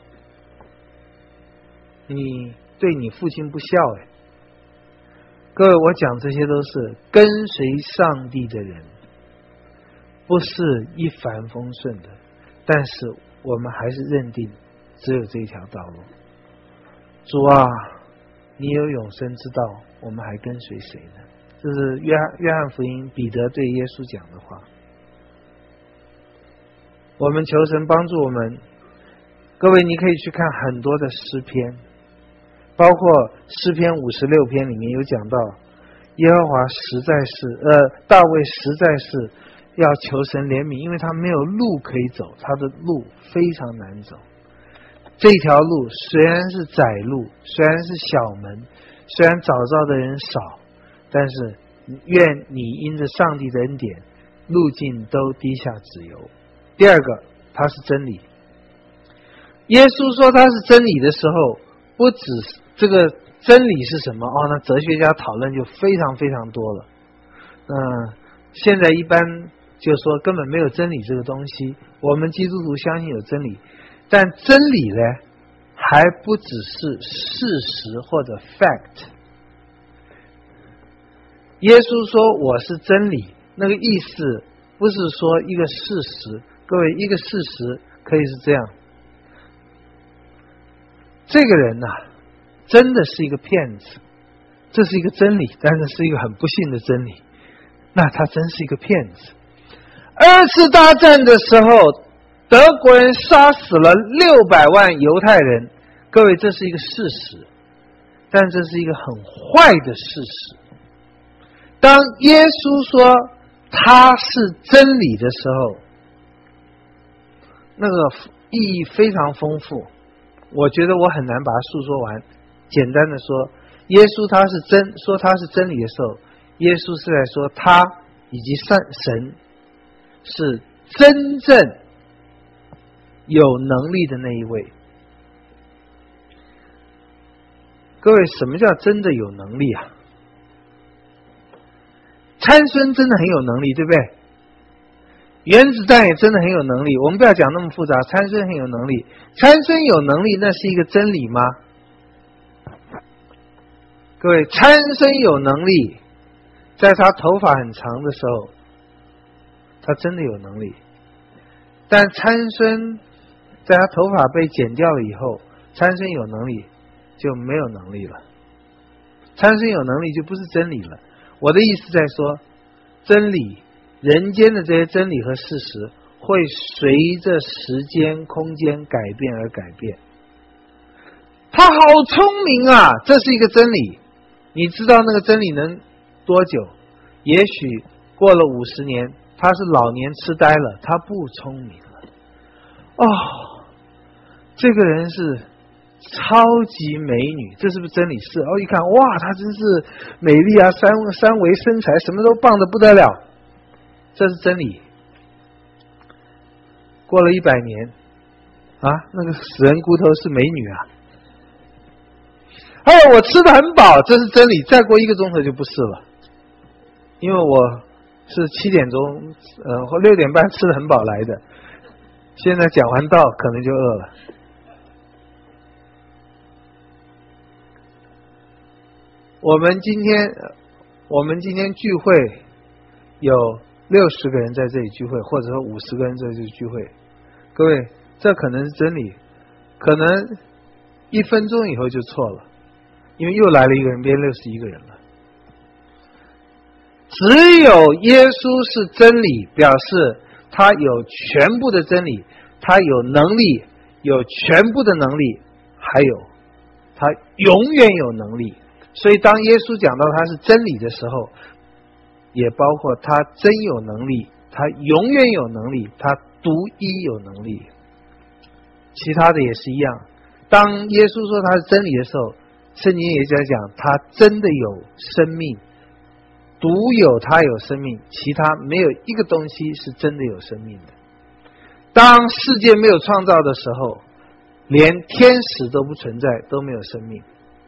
你对你父亲不孝哎！各位，我讲这些都是跟随上帝的人，不是一帆风顺的，但是我们还是认定只有这一条道路。主啊，你有永生之道，我们还跟随谁呢？这是约翰约翰福音彼得对耶稣讲的话。我们求神帮助我们。各位，你可以去看很多的诗篇，包括诗篇五十六篇里面有讲到，耶和华实在是呃，大卫实在是要求神怜悯，因为他没有路可以走，他的路非常难走。这条路虽然是窄路，虽然是小门，虽然找到的人少，但是愿你因着上帝的恩典，路径都低下脂油。第二个，它是真理。耶稣说他是真理的时候，不只是这个真理是什么哦，那哲学家讨论就非常非常多了。嗯，现在一般就说根本没有真理这个东西，我们基督徒相信有真理，但真理呢，还不只是事实或者 fact。耶稣说我是真理，那个意思不是说一个事实。各位，一个事实可以是这样，这个人呐、啊，真的是一个骗子，这是一个真理，但是是一个很不幸的真理，那他真是一个骗子。二次大战的时候，德国人杀死了六百万犹太人，各位，这是一个事实，但这是一个很坏的事实。当耶稣说他是真理的时候，那个意义非常丰富，我觉得我很难把它述说完。简单的说，耶稣他是真，说他是真理的时候，耶稣是在说他以及神是真正有能力的那一位。各位，什么叫真的有能力啊？参孙真的很有能力，对不对？原子弹也真的很有能力，我们不要讲那么复杂，参孙很有能力。参孙有能力，那是一个真理吗？各位，参孙有能力，在他头发很长的时候，他真的有能力。但参孙在他头发被剪掉了以后，参孙有能力就没有能力了。参孙有能力就不是真理了。我的意思在说，真理人间的这些真理和事实会随着时间空间改变而改变。他好聪明啊，这是一个真理。你知道那个真理能多久？也许过了五十年，他是老年痴呆了，他不聪明了。 哦，这个人是超级美女，这是不是真理？是。哦，一看，哇，她真是美丽啊，三三维身材，什么都棒得不得了，这是真理。过了一百年，啊，那个死人骨头是美女啊。哎，我吃得很饱，这是真理。再过一个钟头就不是了，因为我是七点钟，呃，或六点半吃得很饱来的。现在讲完道，可能就饿了。我们今天，我们今天聚会有六十个人在这里聚会，或者说五十个人在这里聚会。各位，这可能是真理，可能一分钟以后就错了，因为又来了一个人，变六十一个人了。只有耶稣是真理，表示他有全部的真理，他有能力，有全部的能力，还有他永远有能力。所以当耶稣讲到他是真理的时候，也包括他真有能力，他永远有能力，他独一有能力。其他的也是一样，当耶稣说他是真理的时候，圣经也在讲他真的有生命，独有他有生命，其他没有一个东西是真的有生命的。当世界没有创造的时候，连天使都不存在，都没有生命，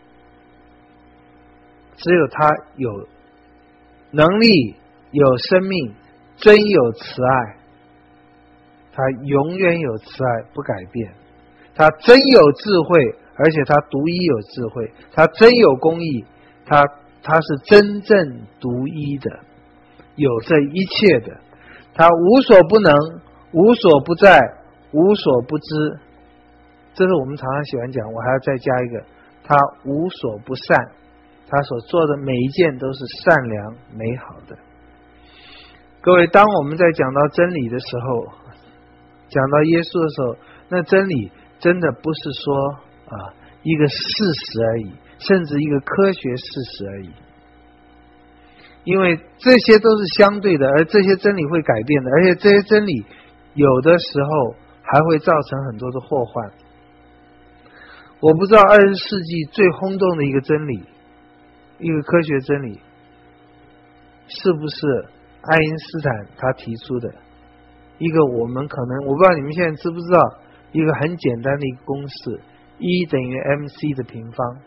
只有他有能力，有生命，真有慈爱，他永远有慈爱不改变，他真有智慧，而且他独一有智慧，他真有公义，他他是真正独一的，有这一切的，他无所不能，无所不在，无所不知。这是我们常常喜欢讲，我还要再加一个，他无所不善，他所做的每一件都是善良美好的。各位，当我们在讲到真理的时候，讲到耶稣的时候，那真理真的不是说啊一个事实而已，甚至一个科学事实而已，因为这些都是相对的，而这些真理会改变的，而且这些真理有的时候还会造成很多的祸患。我不知道二十世纪最轰动的一个真理，一个科学真理，是不是爱因斯坦他提出的一个，我们可能我不知道你们现在知不知道一个很简单的一个公式， E 等于 mc 的平方，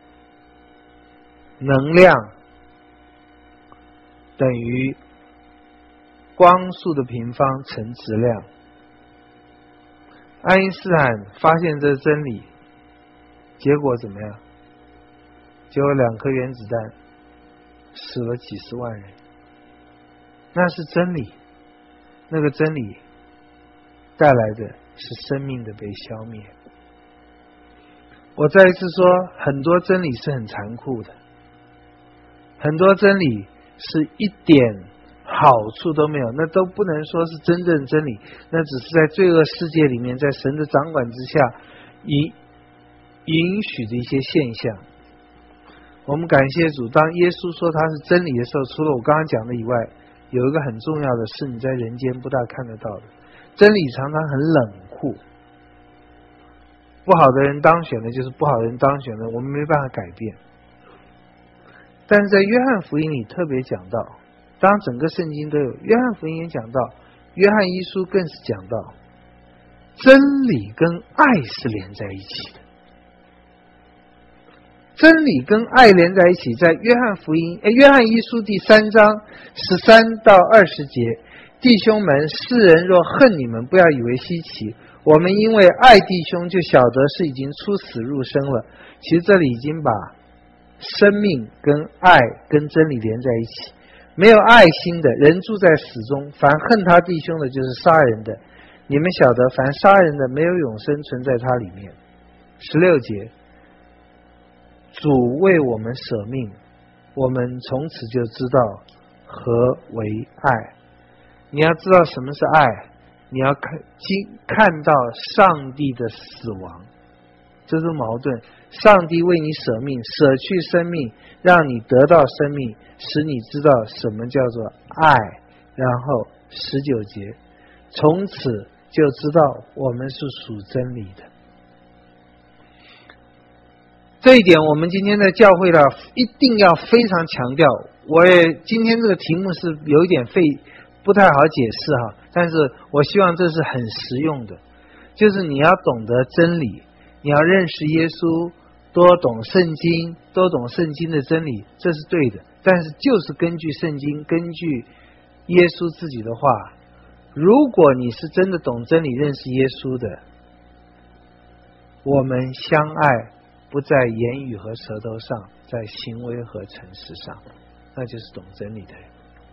能量等于光速的平方乘质量。爱因斯坦发现这真理，结果怎么样？结果两颗原子弹死了几十万人，那是真理。那个真理带来的是生命的被消灭。我再一次说，很多真理是很残酷的，很多真理是一点好处都没有，那都不能说是真正真理，那只是在罪恶世界里面，在神的掌管之下允允许的一些现象。我们感谢主，当耶稣说他是真理的时候，除了我刚刚讲的以外，有一个很重要的是你在人间不大看得到的，真理常常很冷酷，不好的人当选的就是不好的人当选的，我们没办法改变。但是在约翰福音里特别讲到，当整个圣经都有，约翰福音也讲到，约翰一书更是讲到，真理跟爱是连在一起的。真理跟爱连在一起，在约翰福音、约翰一书第三章十三到二十节，弟兄们，世人若恨你们，不要以为稀奇，我们因为爱弟兄，就晓得是已经出死入生了。其实这里已经把生命跟爱跟真理连在一起。没有爱心的人住在死中，凡恨他弟兄的，就是杀人的。你们晓得，凡杀人的，没有永生存在他里面。十六节，主为我们舍命，我们从此就知道何为爱。你要知道什么是爱，你要看经看到上帝的死亡，这是矛盾。上帝为你舍命，舍去生命，让你得到生命，使你知道什么叫做爱。然后十九节，从此就知道我们是属真理的。这一点我们今天在教会呢一定要非常强调。我也今天这个题目是有一点费不太好解释哈，但是我希望这是很实用的，就是你要懂得真理，你要认识耶稣，多懂圣经，多懂圣经的真理，这是对的。但是就是根据圣经，根据耶稣自己的话，如果你是真的懂真理，认识耶稣的，我们相爱不在言语和舌头上，在行为和诚实上，那就是懂真理的人。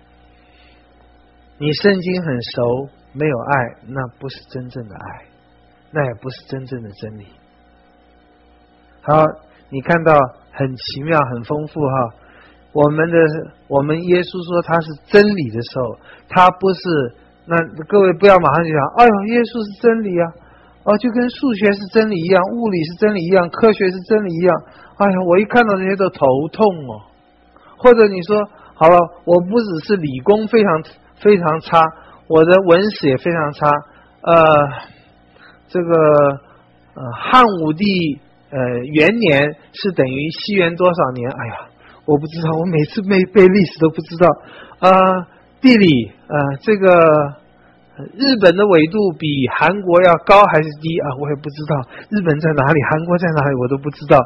你圣经很熟，没有爱，那不是真正的爱，那也不是真正的真理。好，你看到很奇妙很丰富哈。我们的我们耶稣说他是真理的时候，他不是，那各位不要马上就想，哎呦，耶稣是真理啊，哦，就跟数学是真理一样，物理是真理一样，科学是真理一样。哎呀，我一看到这些都头痛哦。或者你说，好了，我不只是理工非常非常差，我的文史也非常差。呃，这个呃汉武帝呃元年是等于西元多少年？哎呀，我不知道，我每次背背历史都不知道。呃，地理呃这个。日本的纬度比韩国要高还是低啊？我也不知道。日本在哪里，韩国在哪里，我都不知道。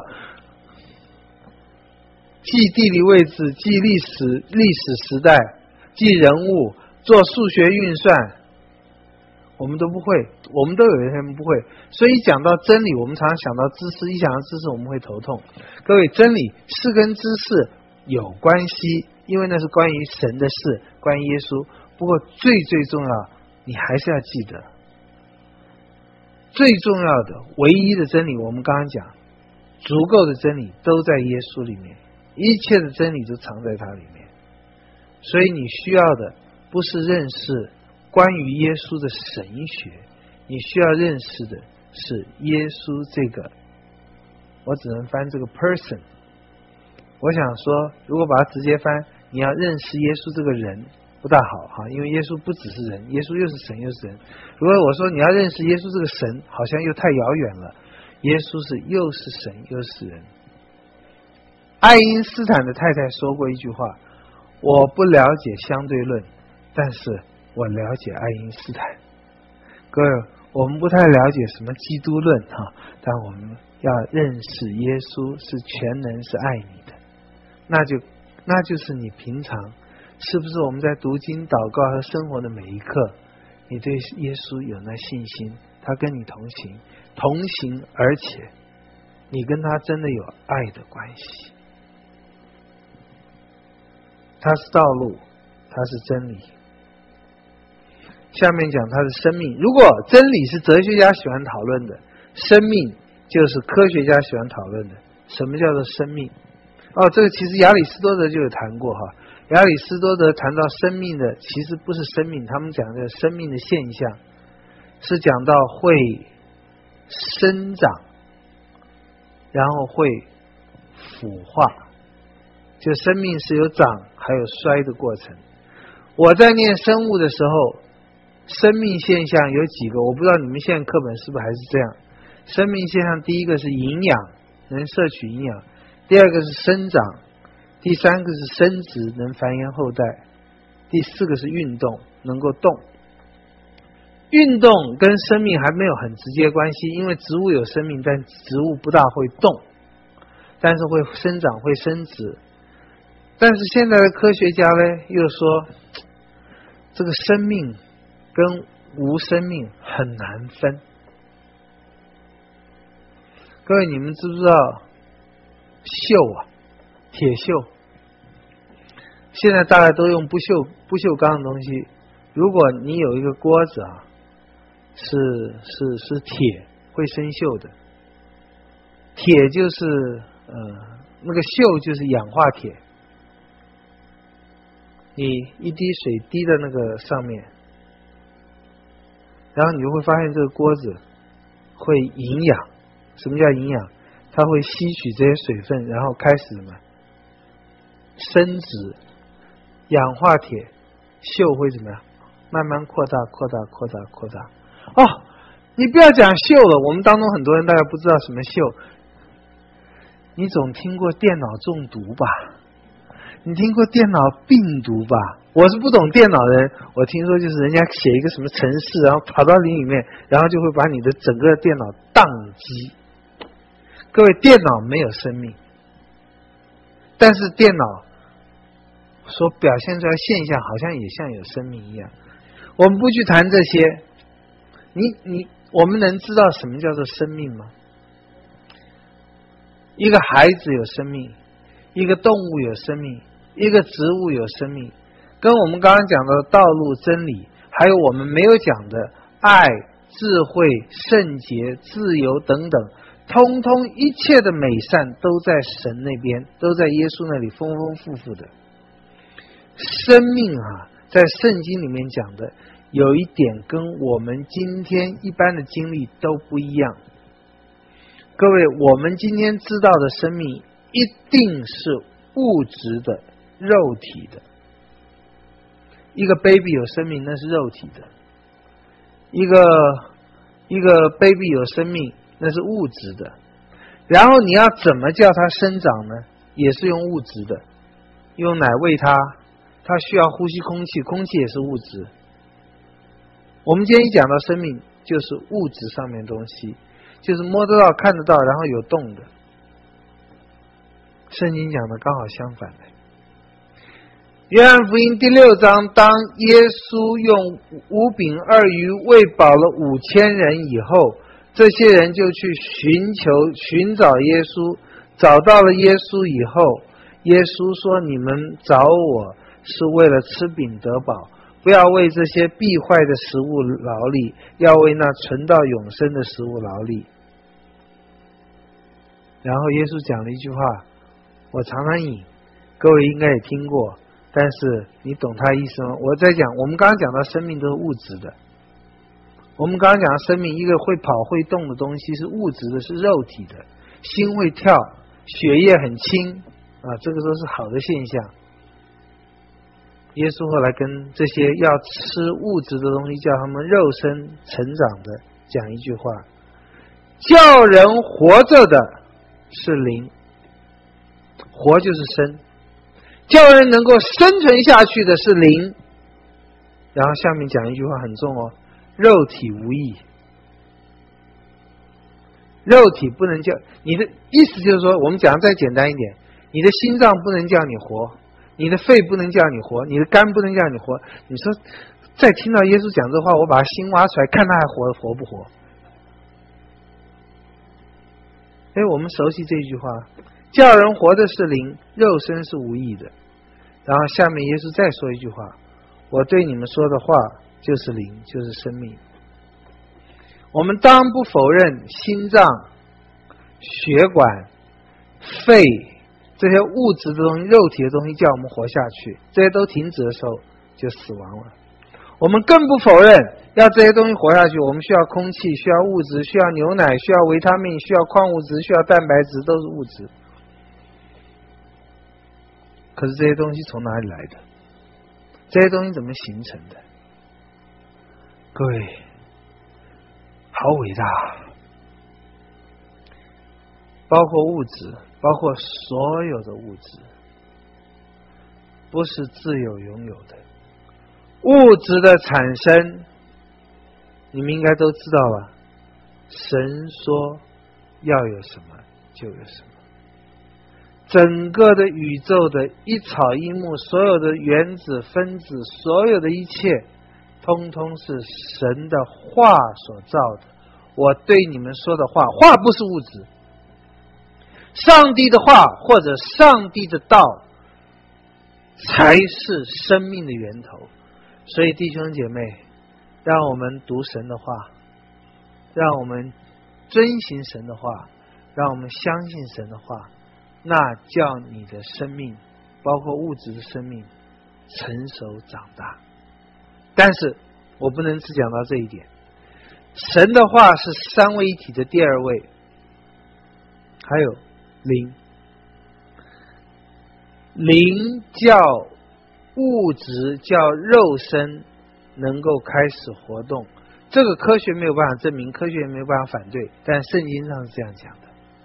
记地理位置，记历史历史时代，记人物，做数学运算，我们都不会，我们都有一些人不会。所以讲到真理，我们常常想到知识，一想到知识我们会头痛。各位，真理是跟知识有关系，因为那是关于神的事，关于耶稣。不过最最重要，你还是要记得，最重要的唯一的真理，我们刚刚讲足够的真理都在耶稣里面，一切的真理都藏在他里面。所以你需要的不是认识关于耶稣的神学，你需要认识的是耶稣这个，我只能翻这个 person。 我想说，如果把它直接翻，你要认识耶稣这个人不大好哈，因为耶稣不只是人，耶稣又是神又是人。如果我说你要认识耶稣这个神，好像又太遥远了。耶稣是又是神又是人。爱因斯坦的太太说过一句话，我不了解相对论，但是我了解爱因斯坦。各位，我们不太了解什么基督论哈，但我们要认识耶稣是全能，是爱你的，那就那就是你平常是不是我们在读经祷告和生活的每一刻，你对耶稣有那信心，他跟你同行同行，而且你跟他真的有爱的关系。他是道路，他是真理。下面讲他的生命。如果真理是哲学家喜欢讨论的，生命就是科学家喜欢讨论的。什么叫做生命？哦，这个其实亚里士多德就有谈过哈。亚里士多德谈到生命的，其实不是生命，他们讲的生命的现象，是讲到会生长，然后会腐化。就生命是有长还有衰的过程。我在念生物的时候，生命现象有几个，我不知道你们现在课本是不是还是这样。生命现象第一个是营养，能摄取营养；第二个是生长；第三个是生殖，能繁衍后代；第四个是运动，能够动。运动跟生命还没有很直接关系，因为植物有生命，但植物不大会动，但是会生长会生殖。但是现在的科学家呢，又说这个生命跟无生命很难分。各位，你们知不知道锈啊，铁锈？现在大家都用不锈不锈钢的东西。如果你有一个锅子啊，是是是铁，会生锈的。铁就是呃那个锈就是氧化铁。你一滴水滴在那个上面，然后你就会发现这个锅子会营养。什么叫营养？它会吸取这些水分，然后开始什么生殖，氧化铁锈会怎么样？慢慢扩大扩大扩大扩大。 哦，你不要讲锈了，我们当中很多人大概不知道什么锈。你总听过电脑中毒吧？你听过电脑病毒吧？我是不懂电脑的人，我听说就是人家写一个什么程式，然后跑到里面，然后就会把你的整个电脑宕机。各位，电脑没有生命，但是电脑所表现出来现象好像也像有生命一样。我们不去谈这些，你你我们能知道什么叫做生命吗？一个孩子有生命，一个动物有生命，一个植物有生命，跟我们刚刚讲的道路、真理，还有我们没有讲的爱、智慧、圣洁、自由等等，通通一切的美善都在神那边，都在耶稣那里丰丰富富的。生命啊，在圣经里面讲的有一点跟我们今天一般的经历都不一样。各位，我们今天知道的生命一定是物质的、肉体的。一个 baby 有生命，那是肉体的；一个一个 baby 有生命，那是物质的。然后你要怎么叫它生长呢？也是用物质的，用奶喂它，它需要呼吸空气，空气也是物质。我们今天一讲到生命，就是物质上面的东西，就是摸得到、看得到，然后有动的。圣经讲的刚好相反的。约翰福音第六章，当耶稣用五饼二鱼喂饱了五千人以后，这些人就去寻求寻找耶稣，找到了耶稣以后，耶稣说：你们找我是为了吃饼得饱，不要为这些必坏的食物劳力，要为那存到永生的食物劳力。然后耶稣讲了一句话，我常常引，各位应该也听过，但是你懂他意思吗？我在讲，我们刚刚讲到生命都是物质的，我们刚刚讲到生命，一个会跑会动的东西是物质的，是肉体的，心会跳，血液很轻啊，这个都是好的现象。耶稣后来跟这些要吃物质的东西，叫他们肉身成长的，讲一句话：叫人活着的是灵，活就是生；叫人能够生存下去的是灵。然后下面讲一句话很重哦，肉体无益。肉体不能叫，你的意思就是说，我们讲再简单一点，你的心脏不能叫你活，你的肺不能叫你活，你的肝不能叫你活。你说再听到耶稣讲这话，我把他心挖出来，看他还活活不活。哎，我们熟悉这句话，叫人活的是灵，肉身是无益的。然后下面耶稣再说一句话，我对你们说的话就是灵，就是生命。我们当然不否认心脏、血管、肺这些物质的东西、肉体的东西叫我们活下去，这些都停止的时候就死亡了。我们更不否认要这些东西活下去，我们需要空气，需要物质，需要牛奶，需要维他命，需要矿物质，需要蛋白质，都是物质。可是这些东西从哪里来的？这些东西怎么形成的？各位，好伟大！包括物质，包括所有的物质，不是自由拥有的。物质的产生，你们应该都知道吧？神说要有什么就有什么。整个的宇宙的一草一木，所有的原子分子，所有的一切通通是神的话所造的。我对你们说的话，话不是物质，上帝的话或者上帝的道才是生命的源头。所以弟兄姐妹，让我们读神的话，让我们遵行神的话，让我们相信神的话，那叫你的生命，包括物质的生命成熟长大。但是我不能只讲到这一点，神的话是三位一体的第二位，还有灵。灵叫物质，叫肉身能够开始活动， 这个科学没有办法证明，科学也没有办法反对，但圣经上是这样讲的。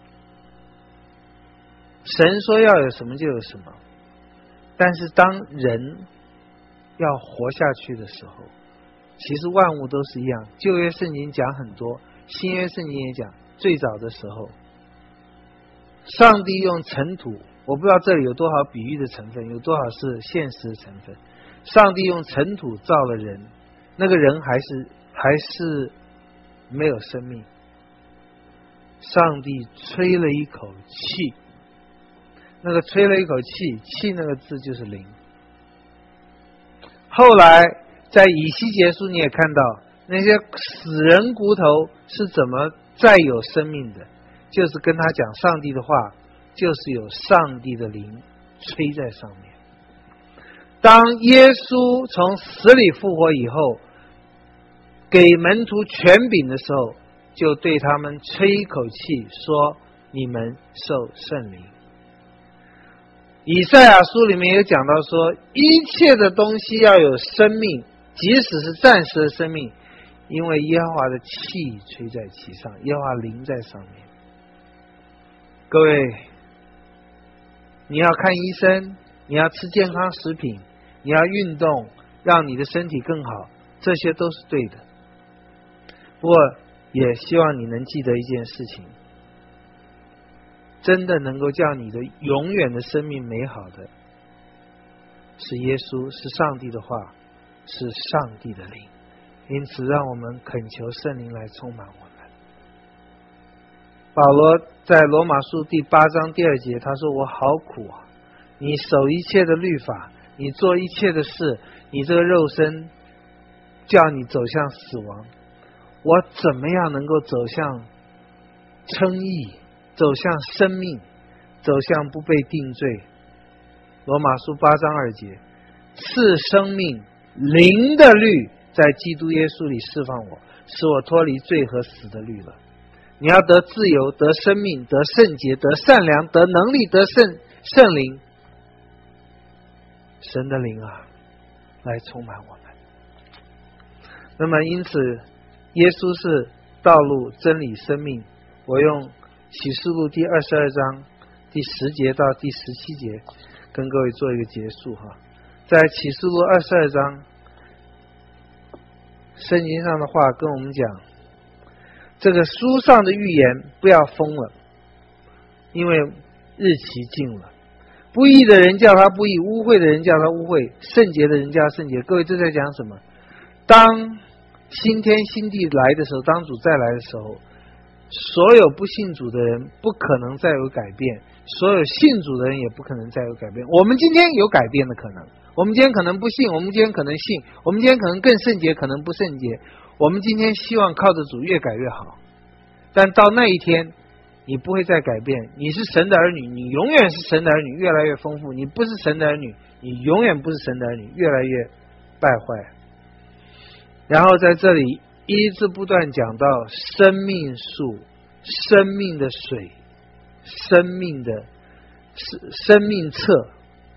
神说要有什么就有什么，但是当人要活下去的时候，其实万物都是一样。旧约圣经讲很多，新约圣经也讲。最早的时候，上帝用尘土，我不知道这里有多少比喻的成分，有多少是现实的成分。上帝用尘土造了人，那个人还是还是没有生命。上帝吹了一口气，那个吹了一口气，气那个字就是灵。后来在以西结书你也看到，那些死人骨头是怎么再有生命的，就是跟他讲上帝的话，就是有上帝的灵吹在上面。当耶稣从死里复活以后，给门徒权柄的时候，就对他们吹一口气，说你们受圣灵。以赛亚书里面有讲到说，一切的东西要有生命，即使是暂时的生命，因为耶和华的气吹在其上，耶和华灵在上面。各位，你要看医生，你要吃健康食品，你要运动，让你的身体更好，这些都是对的。不过也希望你能记得一件事情，真的能够叫你的永远的生命美好的是耶稣，是上帝的话，是上帝的灵。因此让我们恳求圣灵来充满我们。保罗在罗马书第八章第二节他说，我好苦啊，你守一切的律法，你做一切的事，你这个肉身叫你走向死亡，我怎么样能够走向称义，走向生命，走向不被定罪。罗马书八章二节，赐生命灵的律在基督耶稣里释放我，使我脱离罪和死的律了。你要得自由，得生命，得圣洁，得善良，得能力，得圣圣灵，神的灵啊，来充满我们。那么因此耶稣是道路、真理、生命。我用启示录第二十二章第十节到第十七节跟各位做一个结束哈。在启示录二十二章，圣经上的话跟我们讲，这个书上的预言不要封了，因为日期近了。不义的人叫他不义，污秽的人叫他污秽，圣洁的人叫他圣洁。各位这在讲什么？当新天新地来的时候，当主再来的时候，所有不信主的人不可能再有改变，所有信主的人也不可能再有改变。我们今天有改变的可能，我们今天可能不信，我们今天可能信，我们今天可能更圣洁，可能不圣洁。我们今天希望靠着主越改越好，但到那一天你不会再改变。你是神的儿女，你永远是神的儿女，越来越丰富。你不是神的儿女，你永远不是神的儿女，越来越败坏。然后在这里一直不断讲到生命树、生命的水、生命的生命册，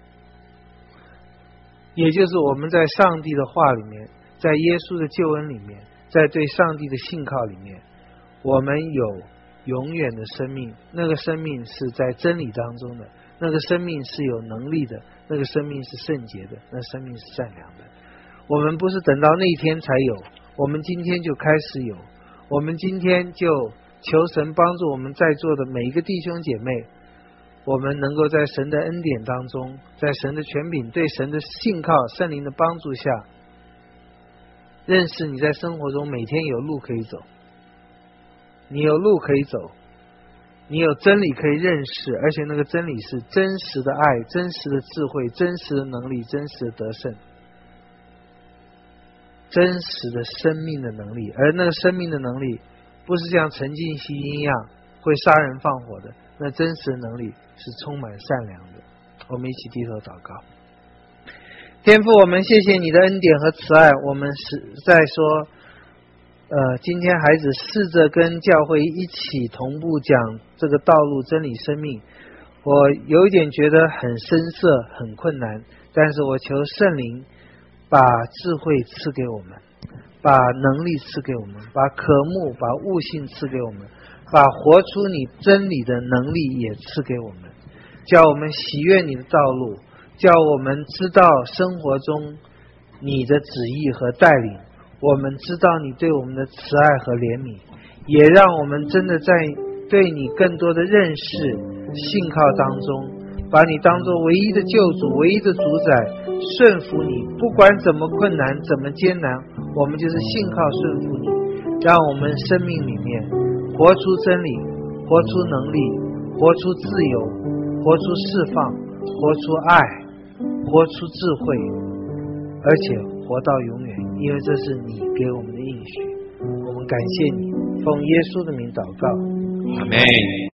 也就是我们在上帝的话里面，在耶稣的救恩里面，在对上帝的信靠里面，我们有永远的生命。那个生命是在真理当中的，那个生命是有能力的，那个生命是圣洁的，那生命是善良的。我们不是等到那一天才有，我们今天就开始有。我们今天就求神帮助我们在座的每一个弟兄姐妹，我们能够在神的恩典当中，在神的权柄、对神的信靠、圣灵的帮助下，认识你在生活中每天有路可以走，你有路可以走，你有真理可以认识，而且那个真理是真实的爱、真实的智慧、真实的能力、真实的得胜、真实的生命的能力。而那个生命的能力不是像沉浸吸一样会杀人放火的，那真实的能力是充满善良的。我们一起低头祷告。天父，我们谢谢你的恩典和慈爱。我们是在说呃，今天孩子试着跟教会一起同步讲这个道路、真理、生命，我有一点觉得很生涩、很困难，但是我求圣灵把智慧赐给我们， 把能力赐给我们，把渴慕把悟性赐给我们，把活出你真理的能力也赐给我们，叫我们喜悦你的道路，叫我们知道生活中你的旨意和带领，我们知道你对我们的慈爱和怜悯，也让我们真的在对你更多的认识信靠当中，把你当作唯一的救主，唯一的主宰，顺服你，不管怎么困难怎么艰难，我们就是信靠顺服你，让我们生命里面活出真理，活出能力，活出自由，活出释放，活出爱，活出智慧，而且活到永远，因为这是你给我们的应许。我们感谢你，奉耶稣的名祷告， 阿们。